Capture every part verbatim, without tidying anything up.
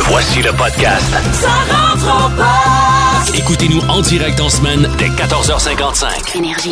Voici le podcast. Ça rentre au poste. Écoutez-nous en direct en semaine dès quatorze heures cinquante-cinq. Énergie.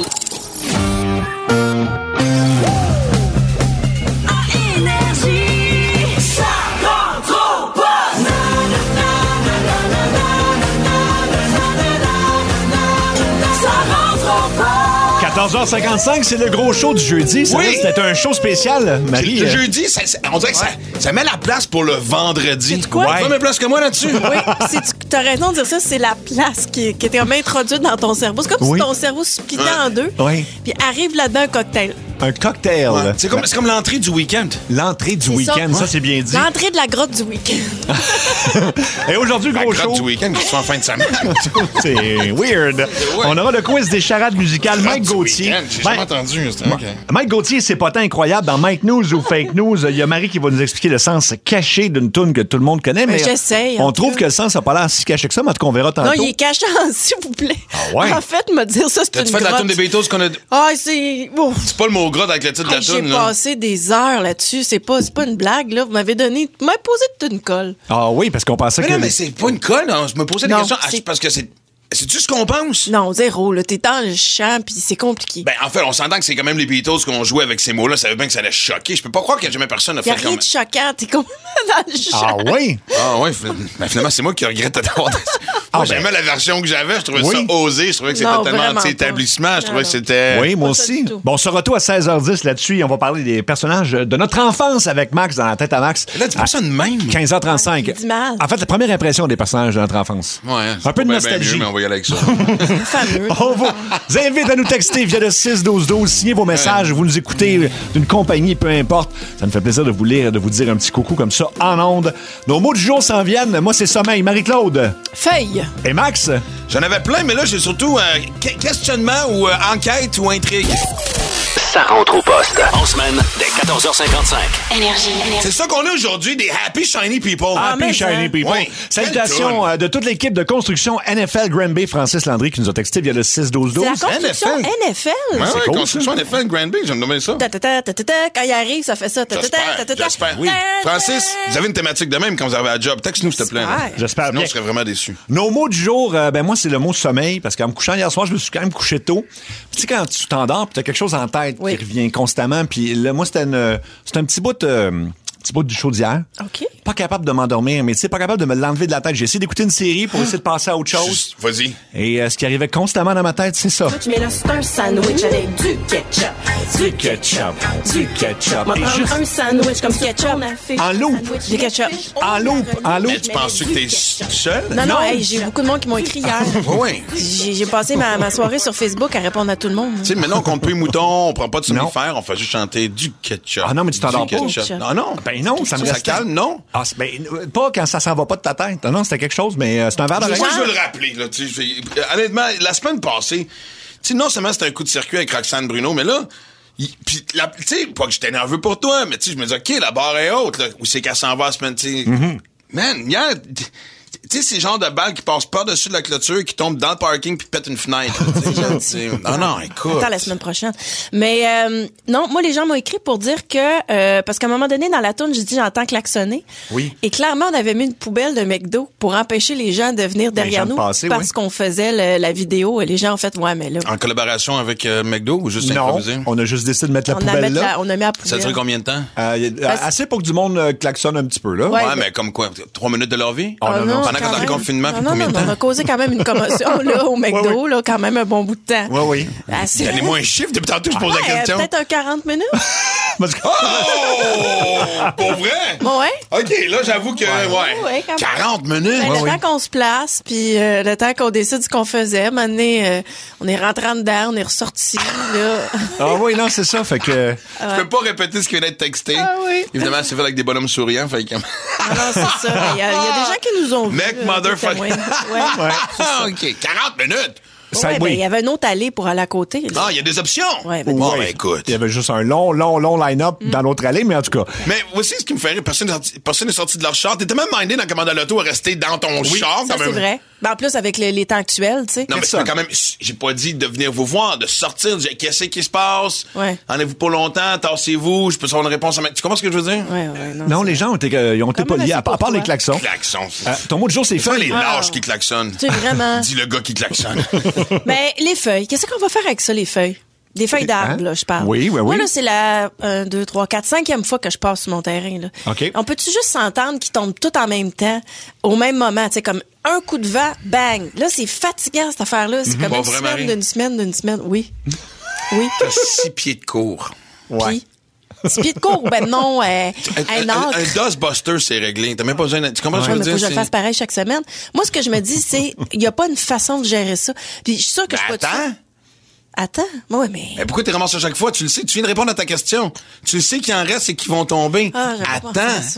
À Énergie. Ça rentre au poste. Na, na, na, na, na, na, na, na, na, na, ça rentre au poste. quatorze heures cinquante-cinq, c'est le gros show du jeudi. Ça, Oui. c'était un show spécial, Marie. Le euh, jeudi, ça, ça- on dirait que ça, ça met la place pour le vendredi. C'est quoi? Tu fais même place que moi là-dessus. Oui, c'est, tu as raison de dire ça, c'est la place qui, qui était comme introduite dans ton cerveau. C'est comme Oui. si ton cerveau se splitait Ouais. en deux. Oui. Puis arrive là-dedans un cocktail. Un cocktail. Ouais. C'est comme, c'est comme l'entrée du week-end. L'entrée du C'est week-end, ça. ça, c'est bien dit. L'entrée de la grotte du week-end. Et aujourd'hui, La gros grotte show. du week-end qui se fait en fin de semaine. C'est weird. On aura le quiz des charades musicales. Grotte Mike du Gauthier. week-end, J'ai Ben, jamais entendu. C'était OK. Mike Gauthier, c'est pas tant incroyable. Dans Mike News ou Fake News, il y a Marie qui va nous expliquer le sens caché d'une toune que tout le monde connaît. Mais Ben, j'essaye, On en trouve tout que le sens n'a pas l'air si caché que ça, mais en tout cas, on verra tantôt. Non, il est caché en s'il vous plaît. Ah ouais? En fait, me dire ça, c'est T'as-tu une fait la grotte. toune des Beatles qu'on a. Ah, c'est... Ouf. C'est pas le mot grotte avec le titre de Hey, la j'ai toune, là. passé des heures là-dessus. C'est pas, c'est pas une blague, là. Vous m'avez donné... Vous m'avez posé toute une colle. Ah oui, parce qu'on pensait Mais que... non, mais c'est pas une colle. hein. Je me posais des Non, questions. Ah, c'est- parce que c'est. C'est-tu ce qu'on pense? Non, zéro, là. T'es dans le champ, puis c'est compliqué. Ben, en fait, on s'entend que c'est quand même les Beatles qu'on jouait avec ces mots-là. Ça veut bien que ça allait choquer. Je peux pas croire qu'il y a jamais personne a Il y a fait rien comme. de choquant. T'es comme dans le champ. Ah oui? Ah ouais, ben, finalement, c'est moi qui regrette d'avoir. Ah, Moi, ben. j'aimais la version que j'avais. Je trouvais Oui. ça osé. Je trouvais que c'était Non, tellement vraiment anti-établissement. pas. Je trouvais que Non, c'était. Oui, moi Pas ça aussi. du tout. Bon, on sera tout à seize heures dix là-dessus. On va parler des personnages de notre enfance avec Max dans la tête à Max. Là, dis pas ça de même. quinze heures trente-cinq. Ouais, il dit mal. En fait, la première impression des personnages de notre enfance. Ouais, c'est Un peu de pas bien, bien nostalgie. mieux, mais on va y aller avec ça. Fameux. On vous invite à nous texter via le six douze douze. Signez vos messages. Vous nous écoutez d'une compagnie, peu importe. Ça nous fait plaisir de vous lire, de vous dire un petit coucou comme ça en ondes. Nos mots du jour s'en viennent. Moi, c'est sommeil. Marie-Claude. Feuille. Et Max. J'en avais plein, mais là, j'ai surtout euh, que- questionnement ou euh, enquête ou intrigue. Ça rentre au poste. En semaine dès quatorze heures cinquante-cinq. Énergie. C'est ça qu'on a aujourd'hui, des happy shiny people. Ah, mais Happy Shiny hein. People. Ouais. Salutations Quelle euh, de toute l'équipe de construction N F L Granby, Francis Landry, qui nous a texté via le six douze douze. C'est la construction N F L. N F L. Ouais, ouais, cool, construction N F L Granby, j'aime nommer ça. Ta, ta, ta, ta, ta, ta. Quand il arrive, ça fait ça. Ta, ta, ta, ta, J'espère, ta, ta. j'espère. Oui. Francis, vous avez une thématique de même quand vous arrivez à la job. Texte-nous, s'il te plaît. là. J'espère. J'espère Sinon, bien. je serais vraiment déçu. Nos mots du jour, euh, ben moi, c'est le mot sommeil, parce qu'en me couchant hier soir, je me suis quand même couché tôt. Tu sais, quand tu t'endors, puis t'as quelque chose en tête Oui. qui revient constamment, puis là, moi, c'était une, c'était un petit bout, euh, petit bout du show d'hier. OK. Pas capable de m'endormir, mais tu sais, pas capable de me l'enlever de la tête. J'ai essayé d'écouter une série pour essayer de passer à autre chose. Juste, vas-y. Et euh, ce qui arrivait constamment dans ma tête, c'est ça. Mais là, c'est un sandwich avec du ketchup. Du ketchup, du ketchup. Moi, Et prendre juste un sandwich comme ça. Ketchup. on a fait En loop. sandwich Du ketchup. En loop, en loop. Mais tu penses-tu que t'es seul? Non, non, hey, j'ai beaucoup de monde qui m'ont écrit hier. Oui. J'ai j'ai passé ma, ma soirée sur Facebook à répondre à tout le monde. Tu sais, maintenant, on compte plus les moutons, on prend pas de Non. somnifères, on fait juste chanter du ketchup. Ah non, mais tu t'endors Du pas. ketchup. Non, non. Ben non, ça me Ça reste calme, non? Ah, c'est- ben, euh, pas quand ça s'en va pas de ta tête. Non, non, c'était quelque chose, mais euh, c'est un verre d'oreille. Moi, je veux le rappeler, là. Tu sais, je fais- euh, honnêtement, la semaine passée, tu sais, non seulement c'était un coup de circuit avec Roxane Bruno, mais là, il- puis, la- tu sais, pas que j'étais nerveux pour toi, mais tu sais, je me dis, OK, la barre est haute, là. Où c'est qu'elle s'en va la semaine, tu sais. Mm-hmm. Man, hier, tu sais, ces genres de balles qui passent par-dessus de la clôture, qui tombent dans le parking puis pètent une fenêtre. Tu sais, tu sais. Non, non, écoute. Attends la semaine prochaine. Mais euh, non, moi les gens m'ont écrit pour dire que euh, parce qu'à un moment donné dans la tourne, j'ai dit j'entends klaxonner. Oui. Et clairement, on avait mis une poubelle de McDo pour empêcher les gens de venir derrière gens de nous passer, parce oui. qu'on faisait le- la vidéo et les gens ont fait ouais mais là En collaboration avec euh, McDo ou juste Non, improvisé? on a juste décidé de mettre la on a, poubelle mis là. la, on a mis la Ça a poubelle. duré combien de temps? Euh, y a- Parce- assez pour que du monde euh, klaxonne un petit peu, là. Ouais. Ouais, mais comme quoi? Trois minutes de leur vie? Oh, non, non, Pendant quand qu'on est en même. confinement, Non, puis non, combien non, de on a temps? causé quand même une commotion là au McDo, Ouais, ouais. là, quand même un bon bout de temps. Oui, oui. Assez- Donnez-moi un chiffre, depuis tantôt, je pose Ouais, la question. peut-être un quarante minutes. Parce que- Oh! Pour vrai? Bon, ouais. OK, là, j'avoue que, ouais. Ouais, quand même. quarante minutes? Ben, Ouais, le oui. temps qu'on se place, puis euh, le temps qu'on décide ce qu'on faisait, maintenant, euh, on est rentré en dedans, on est ressorti, là. Ah oui, non, c'est ça. Fait que. Je peux pas répéter ce qui vient d'être texté. Ah oui. Évidemment, c'est fait avec des bonhommes souriants. Fait que... Ah non, c'est ça. Il y, a il y a des gens qui nous ont vus. Mec, euh, motherfucker. des témoins. Ouais. Ah, OK, quarante minutes. Ça, Ouais, ben, oui. il y avait une autre allée pour aller à côté. là. Ah, il y a des options. Ouais, ben, bon, Oui. ben, écoute. Il y avait juste un long, long, long line-up dans l'autre allée, mais en tout cas. Mais aussi, ce qui me fait rire, personne n'est sorti, personne n'est sorti de leur char. T'étais même mindé dans le commandant l'auto à rester dans ton char. Ça, comme c'est un- vrai. Ben, en plus, avec les, les temps actuels, tu sais. Non, mais ça. quand même, j'ai pas dit de venir vous voir, de sortir, de dire qu'est-ce qui se passe? Ouais. En avez-vous pas longtemps? Tassez-vous, je peux savoir une réponse à ma... Tu comprends ce que je veux dire? Ouais, ouais, non. Non, c'est- les gens ont été, euh, ils ont été Quand même polis, à, assez à part les courtois. klaxons. Klaxon. Euh, ton mot de jour, c'est C'est pas les feuille. lâches qui klaxonnent. Tu sais, vraiment. Dis le gars qui klaxonne. Mais les feuilles, qu'est-ce qu'on va faire avec ça, les feuilles? Des feuilles d'arbre, Hein? là, je parle. Oui, oui, oui. Moi, là, c'est la un, deux, trois, quatre, cinquième fois que je passe sur mon terrain, là. OK. On peut-tu juste s'entendre qu'ils tombent tout en même temps, au même moment, tu sais, comme un coup de vent, bang. Là, c'est fatigant, cette affaire-là. C'est comme Pas une vrai, semaine, Marie? d'une semaine, d'une semaine. Oui. Oui. T'as six pieds de cours. Ouais. Puis, six pieds de cours, ben non, euh, Un, un un, acre. un Dustbuster, c'est réglé. T'as même pas besoin de... Tu comprends ce que Ouais, je veux mais faut dire? que je le fasse C'est- pareil chaque semaine. Moi, ce que je me dis, c'est, il n'y a pas une façon de gérer ça. Puis, je suis sûre que je Ben, suis pas attends. tout- Attends. Ouais, mais. Mais pourquoi t'es ramassé à chaque fois? Tu le sais, tu viens de répondre à ta question. Tu le sais qu'il en reste et qu'ils vont tomber. Ah, j'avais pas pensé Attends. à ça.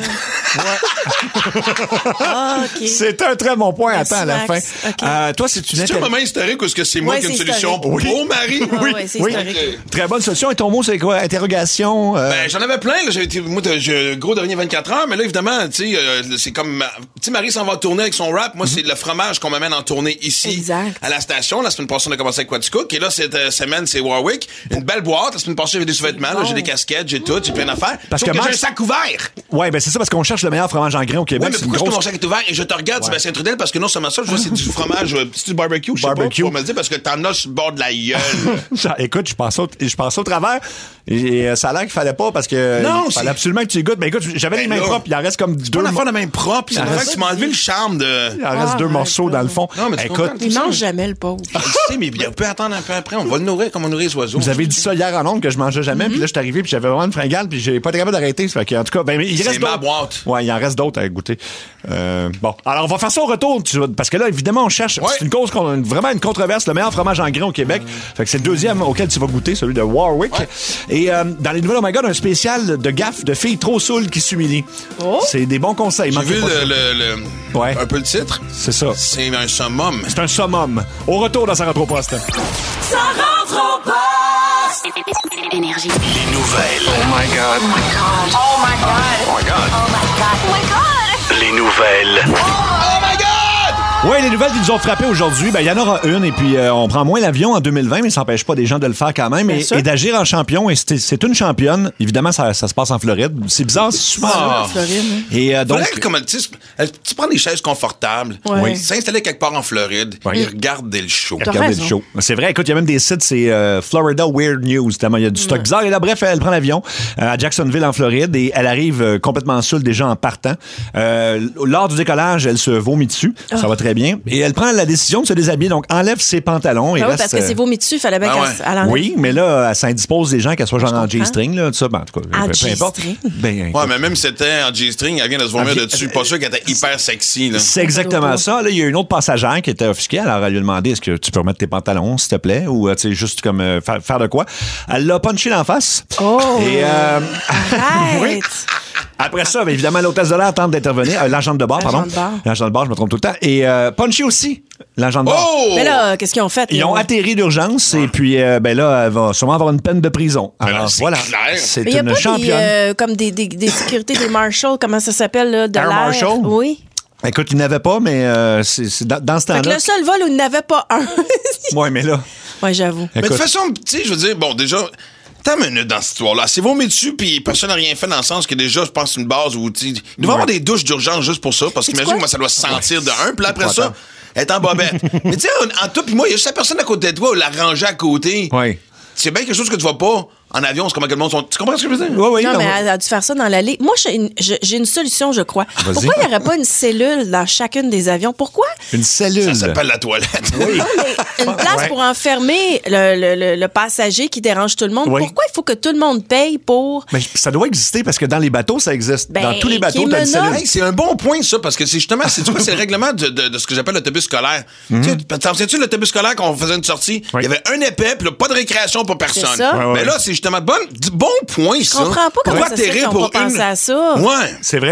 Ah, OK. C'est un très bon point. Merci, Attends, à la fin. Max. OK. Euh, toi, c'est une C'est un inter- moment historique ou est-ce que c'est moi Ouais, qui ai une c'est solution historique. pour Marie? Ah, ouais, c'est Oui. historique. Ok. Très bonne solution. Et ton mot, c'est quoi? Interrogation? euh, Ben, j'en avais plein, là. J'avais été, moi, t'as- j'ai un gros dernier vingt-quatre heures, mais là, évidemment, tu sais, euh, c'est comme, tu sais, Marie s'en va en tournée avec son rap. Moi, c'est le fromage qu'on m'amène en tournée ici. Exact. À la station. La semaine passée, on a commencé avec Quaticook. Et là, cette euh, semaine, c'est Warwick. Une belle boîte. La semaine passée, j'avais des sous-vêtements, là. J'ai des casquettes, j'ai tout, j'ai plein d'affaires. Parce Sauf que que j'ai un Max- sac ouvert. Ouais, ben c'est ça, parce qu'on cherche le meilleur fromage en grain au Québec. Ouais, mais c'est une pourquoi est-ce que grosse... mon sac est ouvert et je te regarde, Sébastien Trudel, parce que non seulement ça, je vois c'est du fromage, euh, c'est du barbecue, je sais pas, Barbecue. faut me le dire, parce que t'en as sur le bord de la gueule. Ça, écoute, je passe au, je passe au travers et, et, euh, ça a l'air qu'il fallait pas parce que Non, il fallait c'est- absolument que tu y goûtes. Mais écoute, j'avais Ben les mains là, propres, il en reste comme C'est deux, pas une mo- affaire de même propre, c'est Il en une affaire reste- que tu m'as enlevé le charme de... il en reste Ah, deux my morceaux God. dans le fond. Non, mais tu écoute, comprends? Il mange jamais, le pauvre. Je sais, mais on peut attendre un peu après, on va le nourrir comme on nourrit les oiseaux. vous avez dit ça hier en ondes que je mangeais jamais, puis là je suis arrivé puis j'avais vraiment une fringale puis j'ai pas été capable d'arrêter. Ça fait que, en tout cas, ben mais il C'est reste ma d'autres. boîte. Ouais, il en reste d'autres à goûter. Euh, bon, alors on va faire ça au retour, tu vois, parce que là évidemment on cherche. Ouais. C'est une cause qu'on a une- vraiment une controverse, le meilleur fromage en grain au Québec. Fait que c'est le deuxième auquel tu vas goûter, celui de Warwick. Ouais. Et euh, dans les nouvelles Oh My God, un spécial de gaffe de filles trop saoules qui s'humilient. Oh. C'est des bons conseils. J'ai manquez vu pas ça. le, le, le- Ouais. un peu le titre. C'est ça. C'est un summum. C'est un summum. Au retour dans sa rentre au poste. Ça rentre au poste. Énergie. Les nouvelles. Oh my god. Oh my god. Oh my God. Oh my god. Les nouvelles. Oh my God! Oui, les nouvelles qui nous ont frappé aujourd'hui, ben il y en aura une et puis euh, on prend moins l'avion en deux mille vingt, mais ça n'empêche pas des gens de le faire quand même Bien et, sûr. et d'agir en champion. Et c'est c'est une championne. Évidemment, ça, ça se passe en Floride. C'est bizarre, c'est souvent. Ah. En Floride, hein. Et euh, donc, Faudrait que, comme, tu sais, elle- tu prends des chaises confortables, Ouais. Oui. s'installer quelque part en Floride Oui. et regarder le show. T'as regardez raison. le show. C'est vrai, écoute, il y a même des sites, c'est euh, Florida Weird News, tellement il y a du stock bizarre. Et là, bref, elle prend l'avion euh, à Jacksonville, en Floride, et elle arrive euh, complètement saoule déjà en partant. Euh, lors du décollage, elle se vomit dessus. Ça va très bien. Et elle prend la décision de se déshabiller, donc enlève ses pantalons et Ah oui, reste... parce que euh, c'est vomi dessus, il fallait bien Ah qu'elle ouais. s- elle enlève. oui, mais là, elle s'indispose des gens, qu'elle soit genre en comprends. G-string, là, tout ça, ben, en tout cas, En peu, peu importe. G-string? Ben, Ouais, mais même si c'était en G-string, elle vient de se vomir Ah, dessus. Pas sûr qu'elle était hyper sexy, là. c'est exactement ça. Là, il y a une autre passagère qui était offusquée. Alors, elle lui a demandé est-ce que tu peux remettre tes pantalons, s'il te plaît, ou, euh, tu sais, juste comme euh, faire, faire de quoi. Elle l'a punché d'en face. Oh! Et, euh, Arrête! oui. Après ça, bien évidemment, l'hôtesse de l'air tente d'intervenir. Euh, l'agent de bar, L'agent pardon. de bar. L'agent de bar, je me trompe tout le temps. Et euh, punché aussi, l'agent de bar. Oh! Mais là, qu'est-ce qu'ils ont fait? Ils ont atterri d'urgence et puis, euh, ben là, elle va sûrement avoir une peine de prison. Ben là, Alors, c'est voilà. clair. C'est Mais il y a une pas des, championne. euh, comme des, des, des sécurités, des marshals, comment ça s'appelle, là, de Air l'air? marshal? Oui. Écoute, il n'avait pas, mais euh, c'est c'est dans, dans ce Fait que temps-là. le seul vol où il n'avait pas un. Ouais, mais là. Ouais, j'avoue. Mais de Écoute. toute façon, tu sais, je veux dire, bon, déjà, t'as une minute dans cette histoire-là. C'est vomi dessus, puis personne n'a rien fait dans le sens que déjà, je pense, une base où, tu sais, il doit y avoir des douches d'urgence juste pour ça, parce qu'imagine, quoi? moi, ça doit se sentir de un, puis après Attends. ça, elle est en bobette. Mais tu sais, en, en toi puis moi, il y a juste la personne à côté de toi, ou la rangée à côté. Oui. C'est bien quelque chose que tu vois pas en avion, c'est comment que le monde sont. Tu comprends ce que je veux dire? Oui, oui. non, non, mais oui. elle a dû faire ça dans l'allée. Moi, j'ai une, je- j'ai une solution, je crois. Vas-y. Pourquoi il n'y aurait pas une cellule dans chacune des avions? Pourquoi? Une cellule. Ça s'appelle la toilette. Oui. Une place Ouais. pour enfermer le, le- le- le passager qui dérange tout le monde. Oui. Pourquoi il faut que tout le monde paye pour... Mais ça doit exister parce que dans les bateaux, ça existe. Ben, dans tous les qui bateaux, me t'as une nomme? cellule. Hey, c'est un bon point, ça, parce que c'est justement, c'est, tu vois, c'est le règlement de, de, de ce que j'appelle l'autobus scolaire. Tu sais, t'en souviens-tu l'autobus scolaire quand on faisait une sortie? Oui. Il y avait un épais, puis là, pas de récréation pour personne. C'est ça. Ouais, ouais, Mais ouais. là, c'est justement bon, du bon point, ça. Je comprends pas comment Pourquoi ça se fait atterrir qu'ils ont pour pas pensé une- à ça. Ouais. C'est vrai?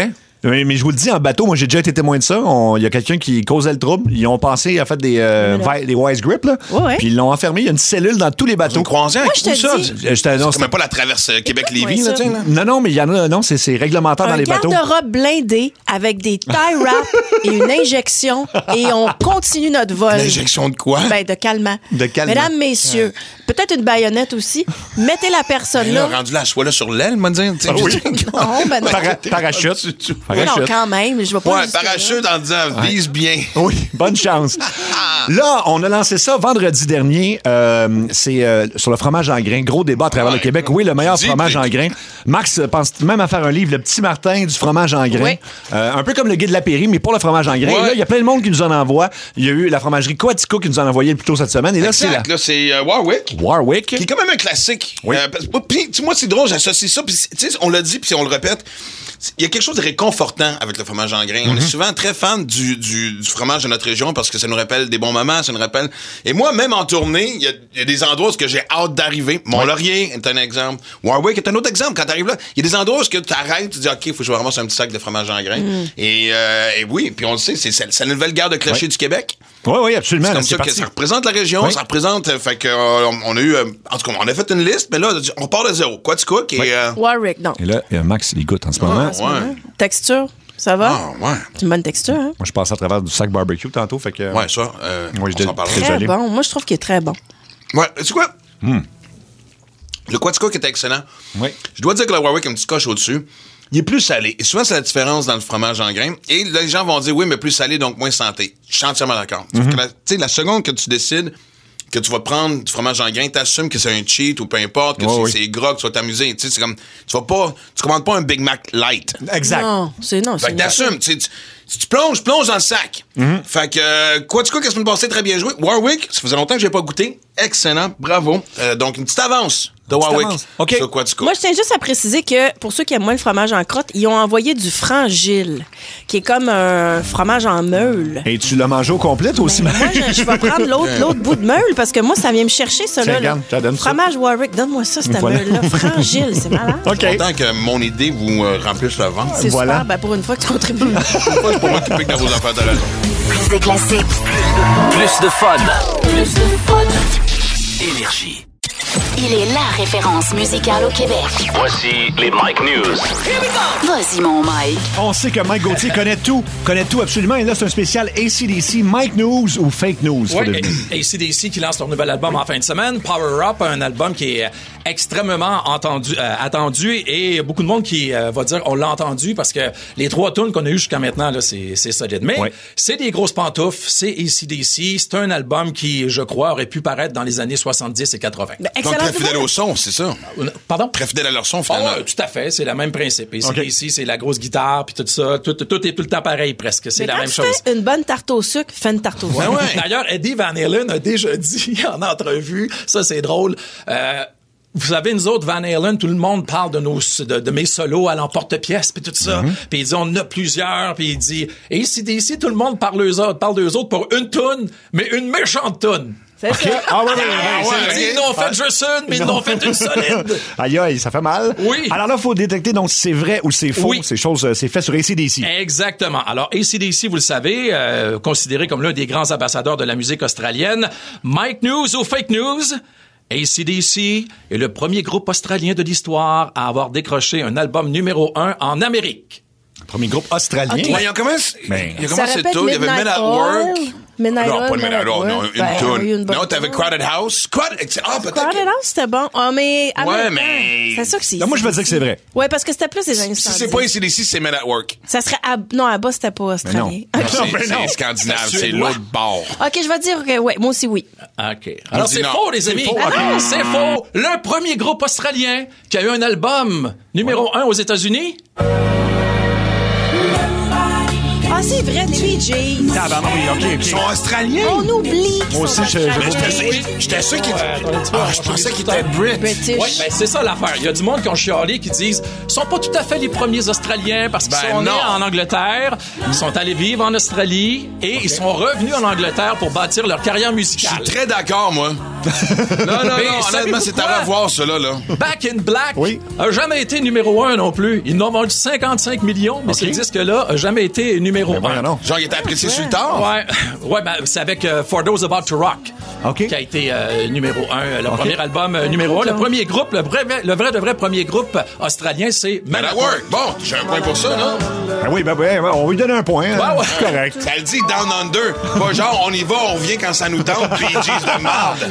Mais, mais je vous le dis, en bateau, moi, j'ai déjà été témoin de ça. On- Il y a quelqu'un qui causait le trouble. Ils ont pensé, en fait, des, euh, vi- des Wise Grip, là. Ouais, ouais. Puis ils l'ont enfermé. Il y a une cellule dans tous les bateaux. Une croisière, Moi, je te où ça? dis- Euh, j'étais- non, C'est même pas la traverse euh, Québec-Lévis, Ouais, là, ça. tu sais, là. Non, non, mais il y en a, non, c'est, c'est réglementaire dans Un les bateaux. garde-robe blindé avec des tie wraps et une injection et on continue notre vol. L'injection de quoi? Ben, de calmant. De calmant. Mesdames, messieurs, peut-être une baïonnette aussi. Mettez la personne Là, là. rendu là, soit là sur l'aile, moi, dire. tu sais, Ah oui. je- Non, ben non. Para- parachute. Non, Parachute. quand même, je vais pas Ouais, jusque-là. parachute en disant, vise bien. Oui, bonne chance. Là, on a lancé ça vendredi dernier. Euh, c'est euh, sur le fromage en grains. Gros débat à travers Ouais. le Québec. Oui, le meilleur Tu dis, fromage puis- en grains. Max euh, pense même à faire un livre, Le Petit Martin du fromage en grains. Oui. Euh, un peu comme le guide de la Péri, mais pour le fromage en grains. Ouais. Et là, il y a plein de monde qui nous en envoie. Il y a eu la fromagerie Quatico qui nous en a envoyé plus tôt cette semaine. Et là, c'est la Exact, là, c'est euh, Warwick. Warwick. Qui est quand même un classique. Oui. Euh, parce- puis, tu sais, moi, c'est drôle, j'associe ça. Puis, tu sais, on l'a dit, puis on le répète. Il y a quelque chose de réconfortant avec le fromage en grains. On Mhm. est souvent très fan du, du, du fromage de notre région parce que ça nous rappelle des bons moments, ça nous rappelle. Et moi, même en tournée, il y a, il y a des endroits où j'ai hâte d'arriver. Mont-Laurier est un exemple. Warwick est un autre exemple. Quand t'arrives là, il y a des endroits où tu arrêtes, tu dis, OK, il faut que je ramasse un petit sac de fromage en grains. Et, euh, et oui, puis on le sait, c'est, c'est, c'est la nouvelle gare de clocher Oui. du Québec. Oui, oui, absolument. C'est là, comme c'est ça que parti. ça représente la région, Oui. ça représente. euh, fait que euh, on, on a eu, euh, en tout cas, on a fait une liste, mais là, on part de zéro. Quoi, tu cook et. Oui. euh, Warwick, non. Et là, il y a Max, il goûte en ce moment. En ce moment. Texture, ça va? Ah, ouais. C'est une bonne texture, hein? Moi, je passe à travers du sac barbecue tantôt. Fait que, Ouais, ça. Euh, Moi, je on s'en dis- parlera. Très Très joli. bon. Moi, je trouve qu'il est très bon. Ouais, tu sais quoi? Le Quatico qui était excellent. Oui. Je dois dire que le Warwick a une petite coche au-dessus. Il est plus salé. Et souvent, c'est la différence dans le fromage en grains. Et là, les gens vont dire, oui, mais plus salé, donc moins santé. Je suis entièrement d'accord. Sauf que la- Tu sais, la seconde que tu décides que tu vas prendre du fromage en grains, t'assumes que c'est un cheat ou peu importe, que Ouais, c'est, oui. c'est gras, que tu vas t'amuser. Tu sais, c'est comme, tu vas pas, tu commandes pas un Big Mac light. Exact. Non, c'est non, Fait c'est que t'assumes, tu sais, tu- si tu plonges, plonge dans le sac. Fait que, euh, quoi, tu quoi, qu'est-ce que tu passé très bien joué. Warwick, ça faisait longtemps que j'ai pas goûté. Excellent, bravo. Euh, donc, une petite avance de Warwick. avance. OK. Sur quoi, tu Moi, je tiens juste à préciser que pour ceux qui aiment moins le fromage en crotte, ils ont envoyé du frangile, qui est comme un fromage en meule. Et tu l'as mangé au complet, toi aussi, Ben, Max? moi, je, je vais prendre l'autre, l'autre bout de meule parce que moi, ça vient me chercher, ça, Tiens, là. regarde, je te donne ça. Fromage Warwick, donne-moi ça, cette Voilà. meule-là. Frangile, c'est malade. OK. Content que mon idée vous euh, remplisse le ventre. C'est Voilà. super, ben, pour une fois que tu contribues. Une fois, je peux m'occuper que dans vos affaires de raison. Plus de classiques, Plus de fun. plus de fun. Énergie. Il est la référence musicale au Québec. Voici les Mike News. Vas-y, mon Mike. On sait que Mike Gauthier connaît tout. Connaît tout, absolument. Et là, c'est un spécial A C D C. Mike News ou Fake News? faut Oui, deviner. A C D C qui lance leur nouvel album en fin de semaine. Power Up, un album qui est extrêmement entendu, euh, attendu et beaucoup de monde qui euh, va dire on l'a entendu parce que les trois tunes qu'on a eues jusqu'à maintenant, là, c'est, c'est solide. Mais Ouais. c'est des grosses pantoufles, c'est A C D C. C'est un album qui, je crois, aurait pu paraître dans les années soixante-dix et quatre-vingts. Ben, Donc, excellent. très fidèle au son, c'est ça. Pardon? Très fidèle à leur son, Ah finalement. ouais, tout à fait, c'est le même principe. A C D C, Ok. c'est la grosse guitare puis tout ça. Tout, tout est tout le temps pareil presque. C'est Mais la quand même tu chose. fais une bonne tarte au sucre, fais une tarte au sucre. Ben ouais. D'ailleurs, Eddie Van Halen a déjà dit en entrevue, ça c'est drôle, euh, vous savez, nous autres, Van Halen, tout le monde parle de nos de, de mes solos à l'emporte-pièce puis tout ça. Puis il dit, on en a plusieurs. Puis il dit, et ici, d'ici, tout le monde parle d'eux autres, parle d'eux autres pour une toune, mais une méchante toune. C'est ça. Ah ouais, ouais, ouais, Ah, ouais, ouais, c'est- il dit, ils n'ont fait juste une, mais ils n'ont fait une solide. Aïe, aïe, ça fait mal. Oui. Alors là, il faut détecter donc si c'est vrai ou c'est faux. Oui. C'est chose, euh, c'est fait sur A C D C. Exactement. Alors, A C D C, vous le savez, euh, considéré comme l'un des grands ambassadeurs de la musique australienne. Mike News ou Fake News? A C D C est le premier groupe australien de l'histoire à avoir décroché un album numéro un en Amérique. Premier groupe australien. Ok. Ouais, il y a commencé, Ben, il y a Ça commencé répète tôt. Il y avait Midnight Men at Work. Oil. Midnight non, Oil, pas le Men at Men at Work, non, Work. une Ben, oui, tune. une bonne Non, t'avais tune. Crowded House. Crowded, ah, peut-être Crowded que... House, c'était bon. Ah, mais. en Ouais, même temps, mais- C'est sûr que c'est. Là, moi, je vais dire que c'est vrai. Ouais, parce que c'était plus des années Si soixante-dix. c'est pas A C D C, c'est Men at Work. Ça serait. à- Non, à bas, c'était pas australien. non. Ok. Non, c'est, ben non. c'est scandinave, C'est c'est suédois. l'autre bord. Ok, je vais dire que. Ouais, moi aussi, oui. OK. Alors, dis c'est non. faux, les amis. faux, Ah ok. non, c'est faux. Le premier groupe australien qui a eu un album numéro un aux États-Unis. Oh, Ah, c'est vrai, lui, Jay. Ah, ben oui, OK, Ils OK. sont australiens. On oublie qu'ils Moi sont aussi, je- je- australiens. J'étais j'étais sûr qu'ils étaient... Ah, je pensais qu'ils étaient Brits. British. Oui, ben c'est ça l'affaire. Il y a du monde qui ont chialé, qui disent ils sont pas tout à fait les premiers Australiens parce qu'ils Ben sont non. nés en Angleterre, ils sont allés vivre en Australie et ils sont revenus en Angleterre pour bâtir leur carrière Je musicale. suis très d'accord, moi. non, non, Mais non, savez-vous honnêtement, c'est quoi? à revoir, cela, là. Back in Black Oui. a jamais été numéro un non plus. Ils n'ont vendu cinquante-cinq millions, mais Ok. ce disque-là a jamais été numéro Ben voyons un. donc. Genre, il était apprécié sur le tard. Ouais, ouais, ben, c'est avec euh, For Those About to Rock. OK. Qui a été euh, numéro un, le premier album euh, numéro un. Le premier groupe, le vrai, le vrai de vrai premier groupe australien, c'est Men Men at at Work. Work. Bon, j'ai un point pour ça, non? Ben oui, ben oui, ben, on va lui donner un point. hein. Ouais, ouais. C'est correct. Ça le dit Down Under. Pas genre, on y va, on revient quand ça nous tente, puis ils disent de marde.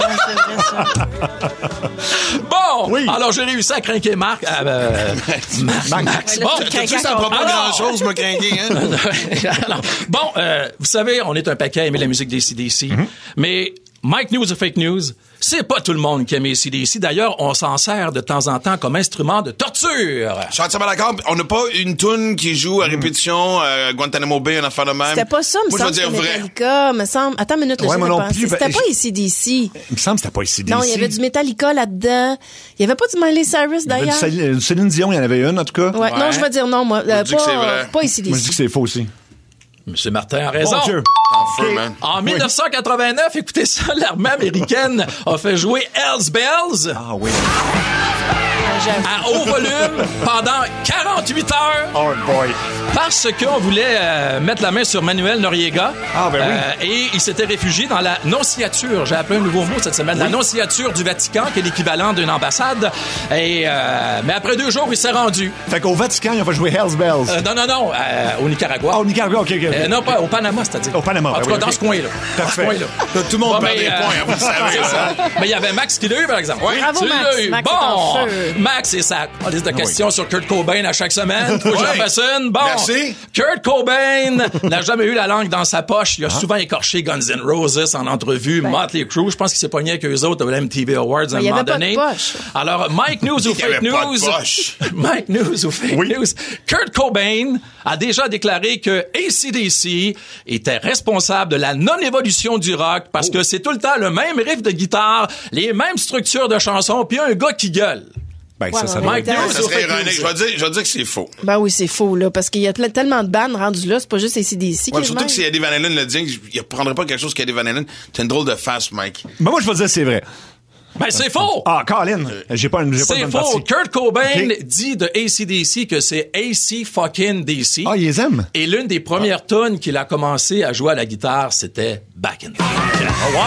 Bon, Oui. alors j'ai réussi à craquer Marc. Euh, euh, Max. Max. Ouais, là, Bon, tu T'as-tu ça prend pas Alors- grand-chose, me craquer, hein? Alors, bon, euh, vous savez, on est un paquet à aimer la musique des A C D C, mais Mike News ou Fake News, c'est pas tout le monde qui aime les A C D C. D'ailleurs, on s'en sert de temps en temps comme instrument de torture. Je suis entièrement d'accord. On n'a pas une toune qui joue à répétition, euh, Guantanamo Bay, un affaire de même. C'était pas ça, me Moi, je semble, vais dire c'était vrai. Metallica, me semble. Attends une minute, là, Ouais, je moi vais non penser. plus, ben, C'était pas je- A C D C. Il me semble que c'était pas ici. Non, il y avait du Metallica là-dedans. Il y avait pas du Miley Cyrus, d'ailleurs. Céline Céline Dion, il y en avait une, en tout cas. Ouais, non, je vais dire non, moi. Euh, dis que c'est pas, vrai. pas A C D Moi, je dis C. que c'est faux aussi. Monsieur Martin a raison. Mon Dieu. En feu, man. En dix-neuf cent quatre-vingt-neuf, écoutez ça, l'armée américaine a fait jouer Hells Bells Ah oui. à haut volume pendant quarante-huit heures Oh boy. parce qu'on voulait euh, mettre la main sur Manuel Noriega. Ah, ben oui. Euh, et il s'était réfugié dans la nonciature. J'ai appelé un nouveau mot cette semaine. La nonciature du Vatican, qui est l'équivalent d'une ambassade. Et, euh, mais après deux jours, il s'est rendu. Fait qu'au Vatican, il va jouer Hells Bells. Euh, non, non, non, euh, au Nicaragua. Ah, au Nicaragua, OK, OK. ok. Euh, non, pas au Panama, c'est-à-dire. Au Panama, En ben tout cas, oui, dans ok. ce coin-là. Parfait. Dans ce coin-là. Tout le monde Bon, perd mais, des euh, points, hein, vous le savez. c'est là. ça. Mais il y avait Max qui l'a eu, par exemple. Oui. Bravo, Tu Max. l'as eu. Max est en Bon, feu. Max et sa liste de questions sur Kurt Cobain à chaque semaine. Faut que j'en Oui. fasse une. Bon. Merci. Kurt Cobain n'a jamais eu la langue dans sa poche. Il a souvent écorché Guns N' Roses en entrevue. Motley Crue, je pense qu'il s'est pogné avec eux autres au M T V Awards à un il y moment avait pas de donné. poche. Alors, Mike News ou Il y avait Fake pas de News? poche. Mike News ou Fake Oui. News? Kurt Cobain a déjà déclaré que A C D C était responsable de la non-évolution du rock parce que c'est tout le temps le même riff de guitare, les mêmes structures de chansons, puis un gars qui gueule. Ben, ça, Ouais, ça mais doit Mike News News Ça ou serait Fake ironique. Je News? vais dire, je vais dire que c'est faux. Ben oui, c'est faux, là, parce qu'il y a plein- tellement de bandes rendues là, c'est pas juste A C D C Ouais, qui est surtout le que si même. Eddie Van Halen le dit, il ne prendrait pas quelque chose qu'Eddie Van Halen. T'as une drôle de face, Mike. Ben, moi, je vais dire que c'est vrai. Ben, c'est faux! Ah, Colin, j'ai pas une, j'ai pas C'est une bonne faux. partie. Kurt Cobain Ok. dit de A C D C que c'est A C fucking D C. Ah, ils les aiment? Et l'une des premières tunes qu'il a commencé à jouer à la guitare, c'était Back in Black. Oh, wow.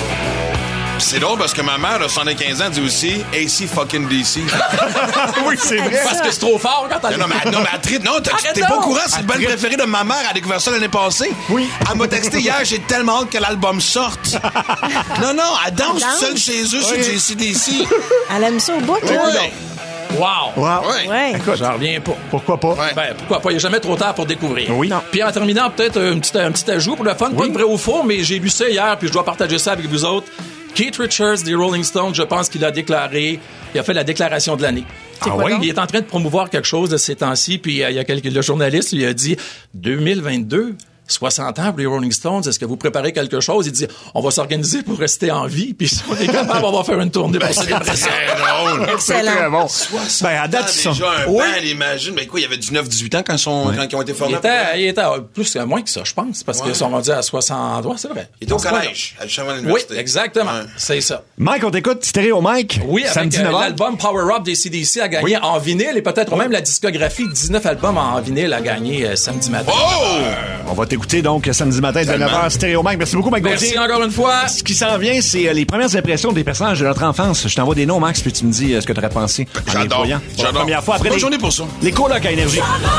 Puis c'est drôle parce que ma mère, de soixante-quinze ans, dit aussi A C fucking D C. Oui, c'est vrai. Parce que c'est trop fort quand elle Non, mais, non, mais elle tripe. Non, t'as- Arrête t'es pas donc! au courant, c'est le band préféré de ma mère. Elle a découvert ça l'année passée. Oui. Elle m'a texté hier, j'ai tellement hâte que l'album sorte. non, non, elle danse Elle danse? seule chez eux sur du A C D C. Elle aime ça au bout, là. Ouais. Wow! Wow. Ouais. Ouais. Écoute, J'en reviens pas. pourquoi pas? Ouais. Ben, pourquoi pas? Il n'y a jamais trop tard pour découvrir. Oui. Non. Puis en terminant, peut-être un petit, un petit ajout pour le fun, pas de vrai ou faux, mais j'ai lu ça hier, puis je dois partager ça avec vous autres. Keith Richards des Rolling Stones, je pense qu'il a déclaré, il a fait la déclaration de l'année. Ah quoi oui? donc? Il est en train de promouvoir quelque chose de ces temps-ci, puis euh, il y a quelques, le journaliste lui a dit deux mille vingt-deux, soixante ans pour les Rolling Stones, est-ce que vous préparez quelque chose? Il dit, on va s'organiser pour rester en vie, puis si on est capable, on va faire une tournée pour célébrer ça. C'est drôle. C'est très Excellent. bon. Ben, à date, Ah, ils sont... déjà un Oui. band, imagine. Ben quoi, il y avait dix-neuf dix-huit ans quand, ils sont, quand ils ont été Il formés. était, il était euh, plus, euh, moins que ça, je pense, parce Ouais. qu'ils sont rendus à soixante. Ouais, c'est vrai. Il était au Dans ce point-là. collège, à Chauvin Oui, l'université. exactement. Ouais. C'est ça. Mike, on t'écoute. Stéréo Mike. Oui, avec Samedi euh, neuf heures. l'album Power Up des C D C a gagné en vinyle et peut-être même la discographie dix-neuf albums en vinyle a gagné euh, samedi matin. Oh! On va t'écouter donc samedi matin de Tellement. neuf heures. Stéréo Mike. Merci beaucoup, Mike Merci Gauthier. encore une fois. Ce qui s'en vient, c'est euh, les premières impressions des personnages de notre enfance. Je t'envoie des noms, Max, puis tu me dis euh, ce que tu aurais pensé. en les J'adore. voyant. Pour la J'adore. première fois après Bonne les, journée pour ça. les colocs à Énergie.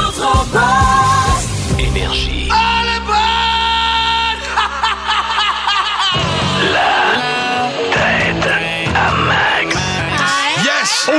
Énergie. Tête à Max. Yes!